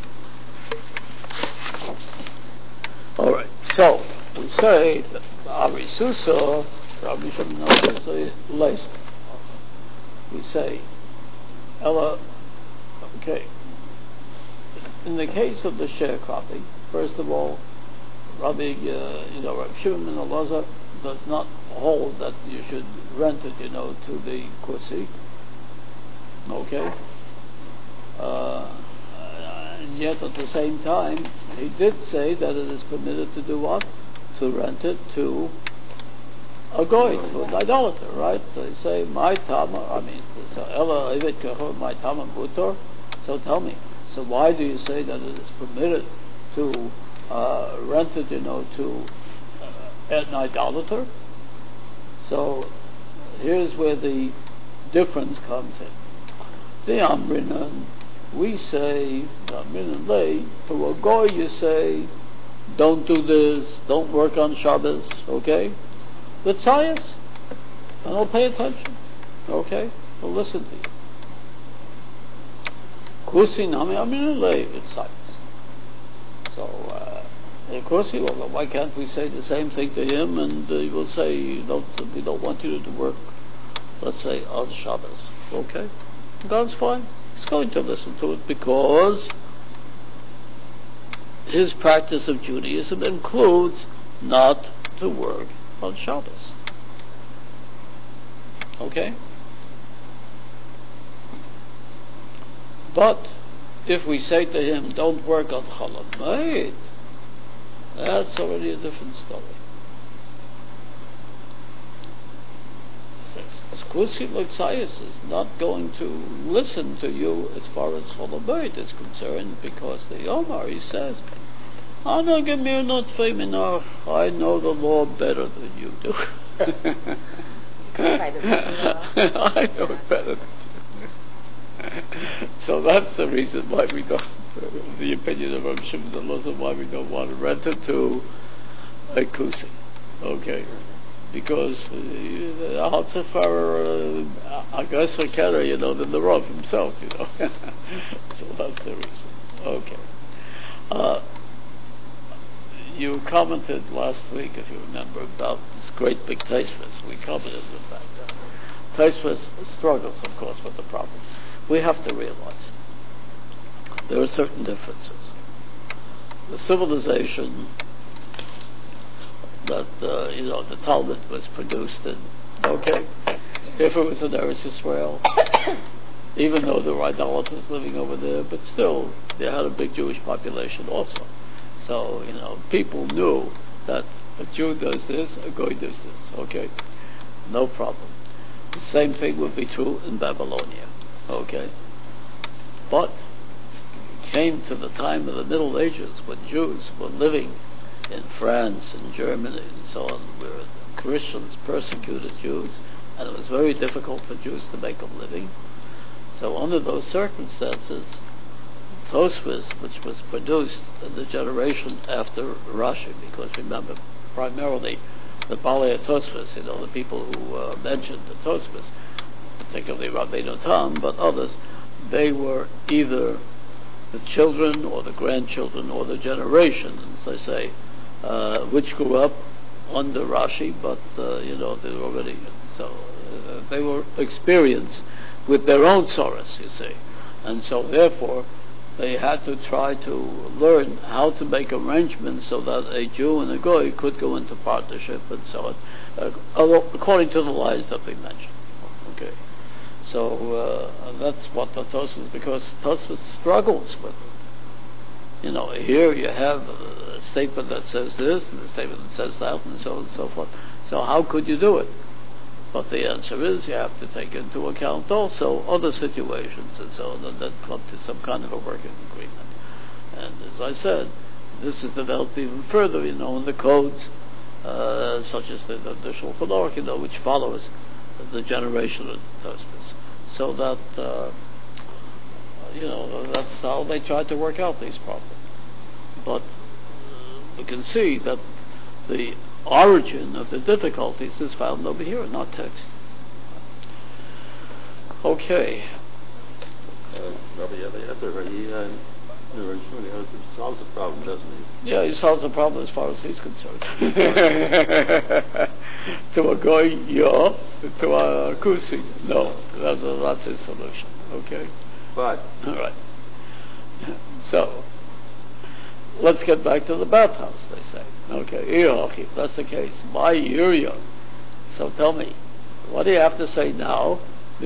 All right. So we say that Arisusa, Rabbi Shimon say laced. We say Ella. Okay. In the case of the sharecropping, first of all, Rabbi, uh, you know, Rabbi Shimon ben Elazar does not hold that you should rent it, you know, to the kusi. Okay. Uh, and yet, at the same time, he did say that it is permitted to do what? To rent it to a goy, to an idolater, right? They say, my tama, I mean, so Ella evet kecho, my tama butor. So tell me, so why do you say that it is permitted to uh, rent it, you know, to uh, an idolater? So here's where the difference comes in. The Amrinan, we say, Amrinan lay, to a goy you say, don't do this, don't work on Shabbos, okay? The tzayas, and I'll pay attention, okay? I'll listen to you. Kusi nami Amrinan lay, it's tzayas. So, uh, of course he will. Why can't we say the same thing to him, and uh, he will say, don't, we don't want you to work, let's say, on Shabbos, okay? That's fine. He's going to listen to it because his practice of Judaism includes not to work on Shabbos. Okay? But if we say to him, don't work on Chol Hamoed, that's already a different story. Kusi Lotzayas is not going to listen to you as far as Chol Hamoed is concerned, because the Omar, he says, Ana gemir not feminach, I know the law better than you do. I know it better than you. So that's the reason why we don't, the opinion of Rabbi Shimon ben Elazar, why we don't want to rent it to a kusi. Okay. Because Al Tzafar Aggressor Kera, you know, than the Rav himself, you know. So that's the reason. Okay. Uh, you commented last week, if you remember, about this great big Tosfos. We commented the fact that Tosfos struggles, of course, with the problem. We have to realize there are certain differences. The civilization that, uh, you know, the Talmud was produced in, okay, if it was in Eretz Yisrael, even though there were idolaters living over there, but still, they had a big Jewish population also. So, you know, people knew that a Jew does this, a Goy does this, okay, no problem. The same thing would be true in Babylonia, okay. But it came to the time of the Middle Ages when Jews were living in France and Germany and so on, where Christians persecuted Jews, and it was very difficult for Jews to make a living. So under those circumstances, Tosfos, which was produced in the generation after Rashi, because remember, primarily the Balei Tosfos, you know, the people who uh, mentioned the Tosfos, particularly Rabbeinu Tam, but others, they were either the children or the grandchildren or the generation, as they say, Uh, which grew up under Rashi, but uh, you know, they were already, so uh, they were experienced with their own sorrows, you see, and so therefore they had to try to learn how to make arrangements so that a Jew and a Goy could go into partnership and so on, uh, according to the lies that we mentioned. Okay, so uh, that's what the Tosfos, because Tosfos struggles with it. You know, here you have a statement that says this, and a statement that says that, and so on and so forth. So how could you do it? But the answer is you have to take into account also other situations and so on, and then come to some kind of a working agreement. And as I said, this is developed even further, you know, in the codes, uh, such as the, the, the Shulchan Aruch, you know, which follows the generation of Tosfos. So that, uh, you know, that's how they try to work out these problems. But uh, we can see that the origin of the difficulties is found over here, not text. Okay. Uh, Rabbi Eliezer, he uh, eventually solves the problem, doesn't he? Yeah, he solves the problem as far as he's concerned. To a guy, yeah. To a kusi, no. That's, a, that's his solution. Okay. But all right. So let's get back to the bathhouse. They say, okay, if that's the case, my area. So tell me, what do you have to say now?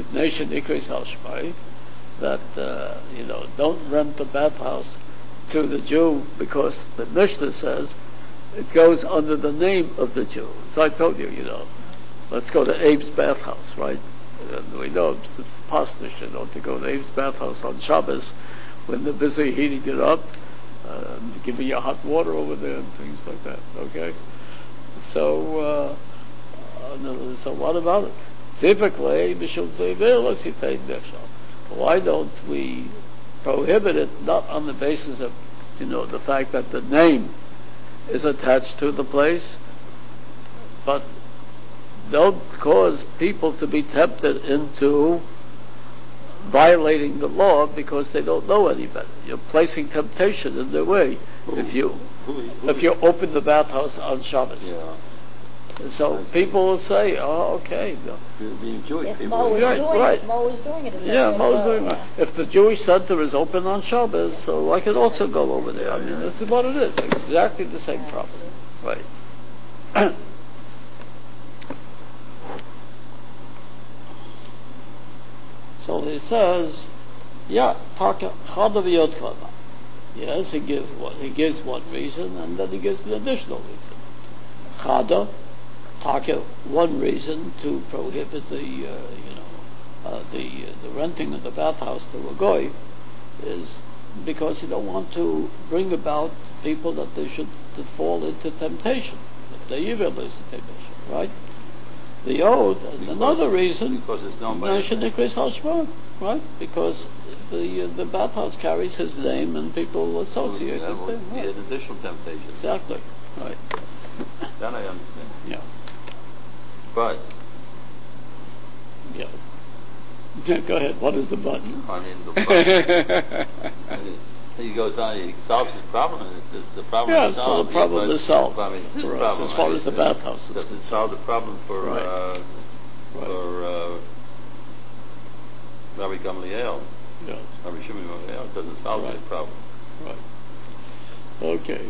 That uh, you know, don't rent the bathhouse to the Jew because the Mishnah says it goes under the name of the Jew. So I told you, you know, let's go to Abe's bathhouse, right? And we know it's, it's pastish, you know, to go to Abe's bathhouse on Shabbos when they're busy heating it up, uh, and giving you hot water over there and things like that. Okay, so uh, uh, no, so what about it? Typically, why don't we prohibit it not on the basis of, you know, the fact that the name is attached to the place, but don't cause people to be tempted into violating the law because they don't know any better. You're placing temptation in their way if you if you open the bathhouse on Shabbos. Yeah. So people will say, "Oh, okay." Being Jewish If people, Mo is right, doing right. it, Mo is doing it. Yeah, Mo is doing it. it. If the Jewish center is open on Shabbos, so I can also go over there. I mean, this is what it is. Exactly the same problem, right? So he says, yeah, yes, he gives one, he gives one reason, and then he gives an additional reason. Chada, taka, one reason to prohibit the, uh, you know, uh, the uh, the renting of the bathhouse to a goy is because you don't want to bring about people that they should to fall into temptation. The evil is the temptation, right? The old, and because, another reason, because it's known by his name. Right? Because the uh, the bathhouse carries his name and people associate yeah, his well, name. Right. The additional temptation. Exactly. Right. That I understand. Yeah. But yeah. Yeah, go ahead. What is the button? I mean, the problem. I mean, he goes on. He solves his problem, and it's, it's a problem. Yeah, to so solve. the problem yeah, is solved I mean, it's his for us, problem. as far I mean, as the bathhouse is doesn't concerned. solve the problem for Right. uh, Right. for uh, Rabbi Gamliel. Yeah. Rabbi Shimon Gamliel doesn't solve Right. the problem. Right. Okay.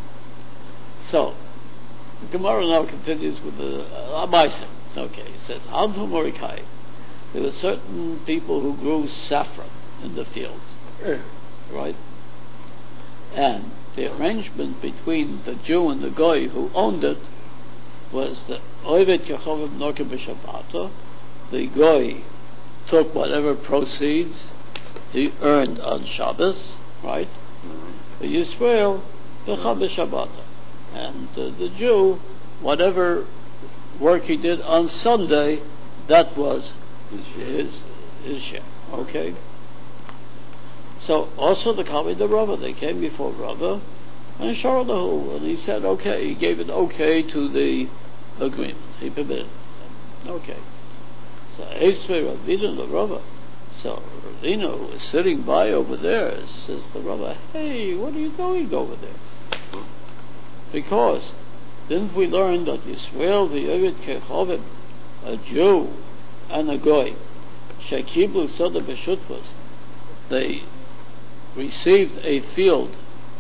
So, Gemara now continues with the uh, Amaisa. Okay, it says, Anhu Morikai. There were certain people who grew saffron in the fields. Right? And the arrangement between the Jew and the Goy who owned it was that Oived Kechovim Noke B'Shabbato, the Goy took whatever proceeds he earned on Shabbos, right? The Yisrael B'Cha B'Shabbato. And uh, the Jew, whatever work he did on Sunday, that was his his share. Okay? So also the Kami the Rava, they came before Rava, and Sharalahu, and he said, okay, he gave an okay to the agreement. He permitted it. Okay. So Esvei Ravina the Rava. So Ravina, who was sitting by over there, says to Rava, hey, what are you doing over there? Because didn't we learn that Yisrael the Ovid Kechovim, a Jew and a Goy, Shekiblu Soda B'Shutvas, they received a field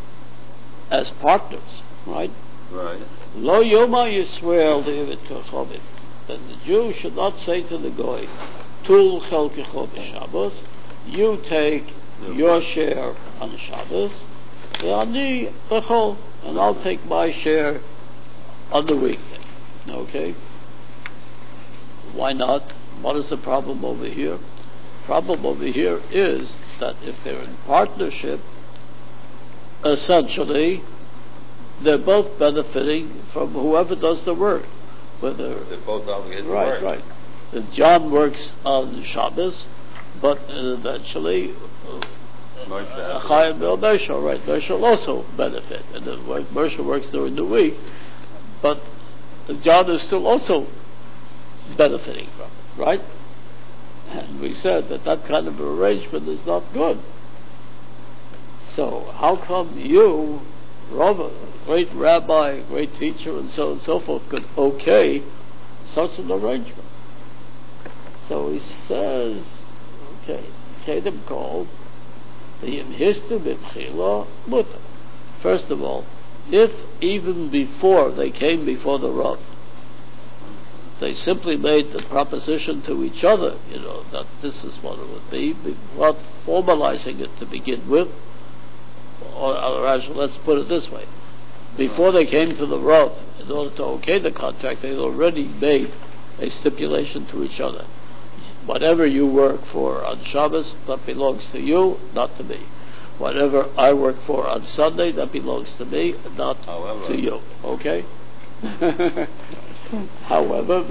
as partners, right? Right. Lo Yoma Yisrael the Ovid Kechovim. Then the Jew should not say to the Goy, Tul Chelkecho B'Shabbos, you take your share on Shabbos, Ve'ani B'chol, and I'll take my share on the weekday. Okay? why not? What is the problem over here? Problem over here is that if they're in partnership, essentially, they're both benefiting from whoever does the work. Whether They're both obligated to right, work. right. If John works on Shabbos, but eventually uh, Chaim will Moshe, right? Moshe will also benefit, and then Moshe works during the week, but John is still also benefiting from it, right? And we said that that kind of arrangement is not good. So how come you, Rav, great rabbi, great teacher, and so on and so forth, could okay such an arrangement? So he says, okay, Kedem called the Imhistu B'Tchila Mutter. First of all, if even before they came before the Rav, they simply made the proposition to each other, you know, that this is what it would be, without formalizing it to begin with, or, or actually, let's put it this way. Before they came to the Rav, in order to okay the contract, they had already made a stipulation to each other. Whatever you work for on Shabbos, that belongs to you, not to me. Whatever I work for on Sunday, that belongs to me, not However. to you. Okay? However,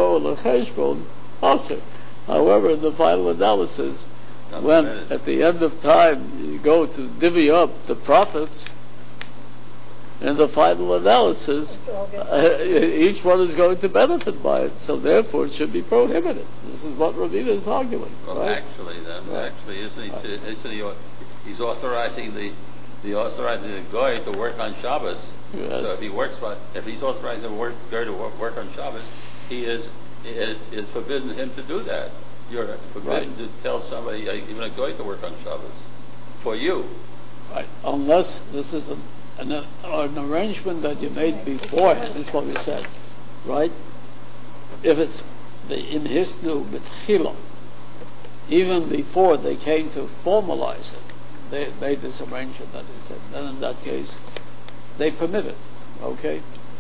However, in the final analysis, Not when at the end of time you go to divvy up the profits, in the final analysis, uh, each one is going to benefit by it. So therefore, it should be prohibited. This is what Ravina is arguing. Well, right? actually, then, right. actually, isn't he? Right. Isn't he? He's authorizing the, the authorizing the guy to work on Shabbos. Yes. So if he works, if he's authorizing the work, guy to work, work on Shabbos, he is it is forbidden him to do that. You're forbidden right. to tell somebody, uh, even a guy, to work on Shabbos for you. Right. Unless this is an, an, an arrangement that you made beforehand. Is what we said, right? If it's the in hisnu b'tchila, even before they came to formalize it, they made this arrangement that he said. Then in that case, they permit it. Okay.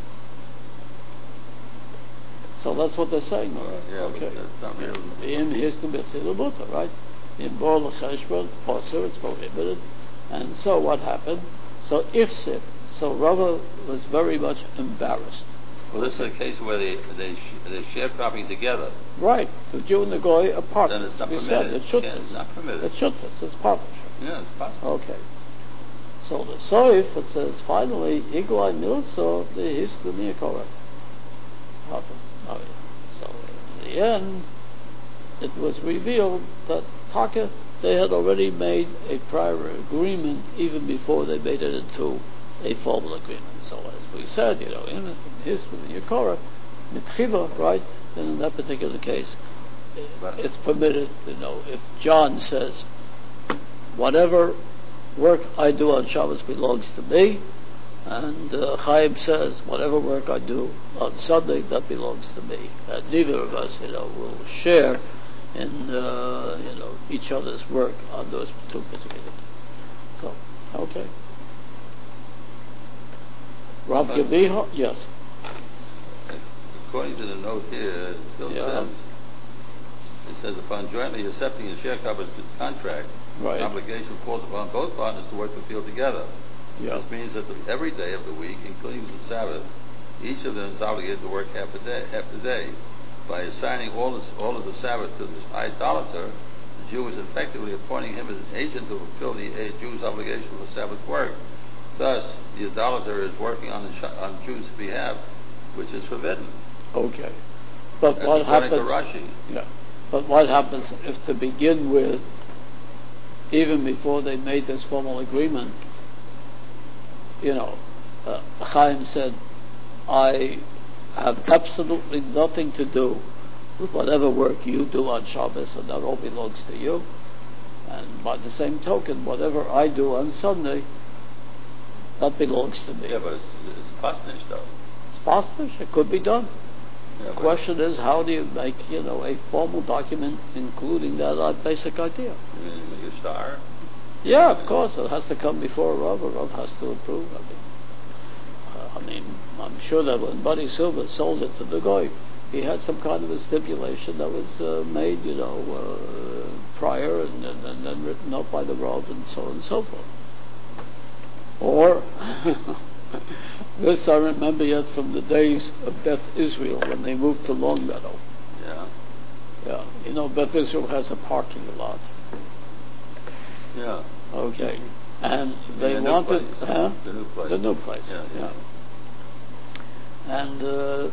So that's what they're saying. Right. Yeah, okay. That's not real. In hisnu b'tchila mutter, right? In bor l'cheshbon, poser, it's prohibited. And so what happened? So ifsit, so Rava was very much embarrassed. Well, this okay. is a case where they they they share property together. Right, the Jew and the Goy apart. Then it's not we permitted. Said, it should yeah, it's not permitted. It should it's partnership. Yeah, it's possible. Okay. So the Soif, it says finally, Igwai Milso, the Histumi Korah. So in the end, it was revealed that Taka, they had already made a prior agreement even before they made it into a formal agreement. So as we said, you know, in his in Yakora, Mitchiva, right, then in that particular case, it's permitted, you know, if John says, whatever work I do on Shabbos belongs to me, and uh, Chaim says, whatever work I do on Sunday, that belongs to me. And neither of us, you know, will share in uh, you know each other's work on those two particular things. So, okay. Rav Gebiha, yes. According to the note here, it still yeah. says, it says upon jointly accepting a share coverage contract, right. the obligation falls upon both partners to work the field together. Yeah. This means that the, every day of the week, including the Sabbath, each of them is obligated to work half a day. Half the day. By assigning all, this, all of the Sabbath to this idolater, the Jew is effectively appointing him as an agent to fulfill the uh, Jew's obligation for Sabbath work. Thus, the idolater is working on the on Jews' behalf, which is forbidden. Okay, but That's what according happens? To Rashi. Yeah, but what happens if, to begin with, even before they made this formal agreement, you know, uh, Chaim said, "I have absolutely nothing to do with whatever work you do on Shabbos, and that all belongs to you. And by the same token, whatever I do on Sunday, that belongs to me." Yeah, but it's, it's pasnish, though. It's pasnish. It could be done. Yeah, the question is, how do you make, you know, a formal document including that uh, basic idea? You mean make a star? Yeah, of course. It has to come before a Rav. A Rav has to approve. I mean, uh, I mean, I'm sure that when Buddy Silver sold it to the guy, he had some kind of a stipulation that was uh, made, you know, uh, prior and, and, and then written up by the Rav and so on and so forth. Or, this I remember yet from the days of Beth Israel when they moved to Longmeadow. Yeah. Yeah, you know, Beth Israel has a parking lot. Yeah. Okay. And they the new wanted, place. huh? The new place. The new place. Yeah, yeah. yeah. And uh,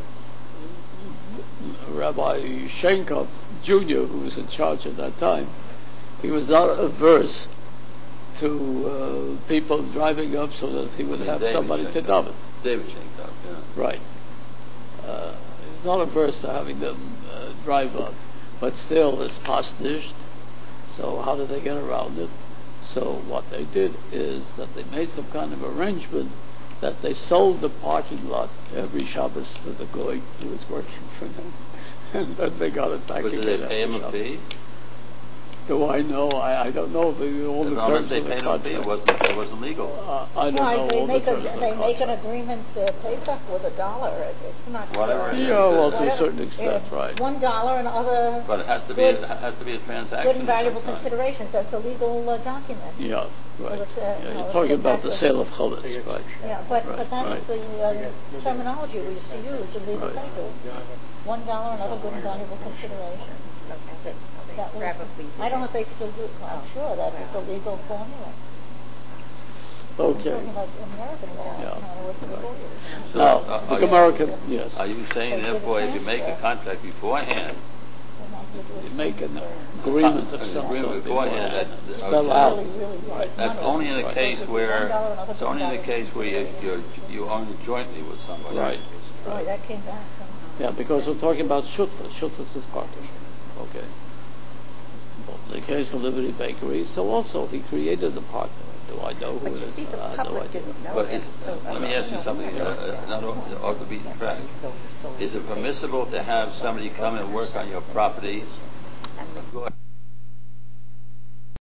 Rabbi Shenkov Junior, who was in charge at that time, he was not averse to uh, people driving up so that he would have David somebody to Shenkov. daven. David Shenkov, yeah. Right. Uh, he's not averse to having them uh, drive up, but still it's pasnished. So how did they get around it? So what they did is that they made some kind of arrangement that they sold the parking lot every Shabbos to the goy who was working for them, and then they got it back But again. did they pay every him a Shabbos. fee? Do I know? I, I don't know the, all the How terms much they of the paid him a fee? It contract. wasn't, it wasn't legal. Uh, I don't Why, know they all the make a, terms of the they make an contract. agreement to pay stuff with a dollar. It- It's not. Whatever it is. Yeah, well, to a Whatever- certain extent, yeah, right. One dollar and other But it has to be, Good- it has to be a transaction. good and valuable of some kind. considerations. That's a legal uh, document. Yeah, right. it's, uh, Yeah, you know, you're talking about the that's sale of chametz, right? Yeah, but, Right, but that's right. the uh, terminology we used to use in legal Right. papers. One dollar and other good and valuable considerations. That was, I don't know if they still do. Well, I'm sure that it's a legal formula. I'm Okay. talking about American law. Yeah. Kind of with the lawyers. So, Now, uh, the are you- American, yes. Are you saying They did a therefore if you make a transfer. contract beforehand, You make an agreement of An some agreement sort beforehand that- beforehand. Spell out. Really, really like that's money. only in a Right. case One where, dollar and other it's good only in a valuable case where you, considerations. you're, you own it jointly with somebody. Right. Boy, that came back from. Yeah, because we're talking about shutfas. Shutfas is parking. Okay. Well, in the case of Liberty Bakery, so also he created the parking. Do I know who But it you is? see, the I have no public idea. didn't know But that. is, So- let me ask you something, uh, uh, not off, off the beaten track. Is it permissible to have somebody come and work on your property, go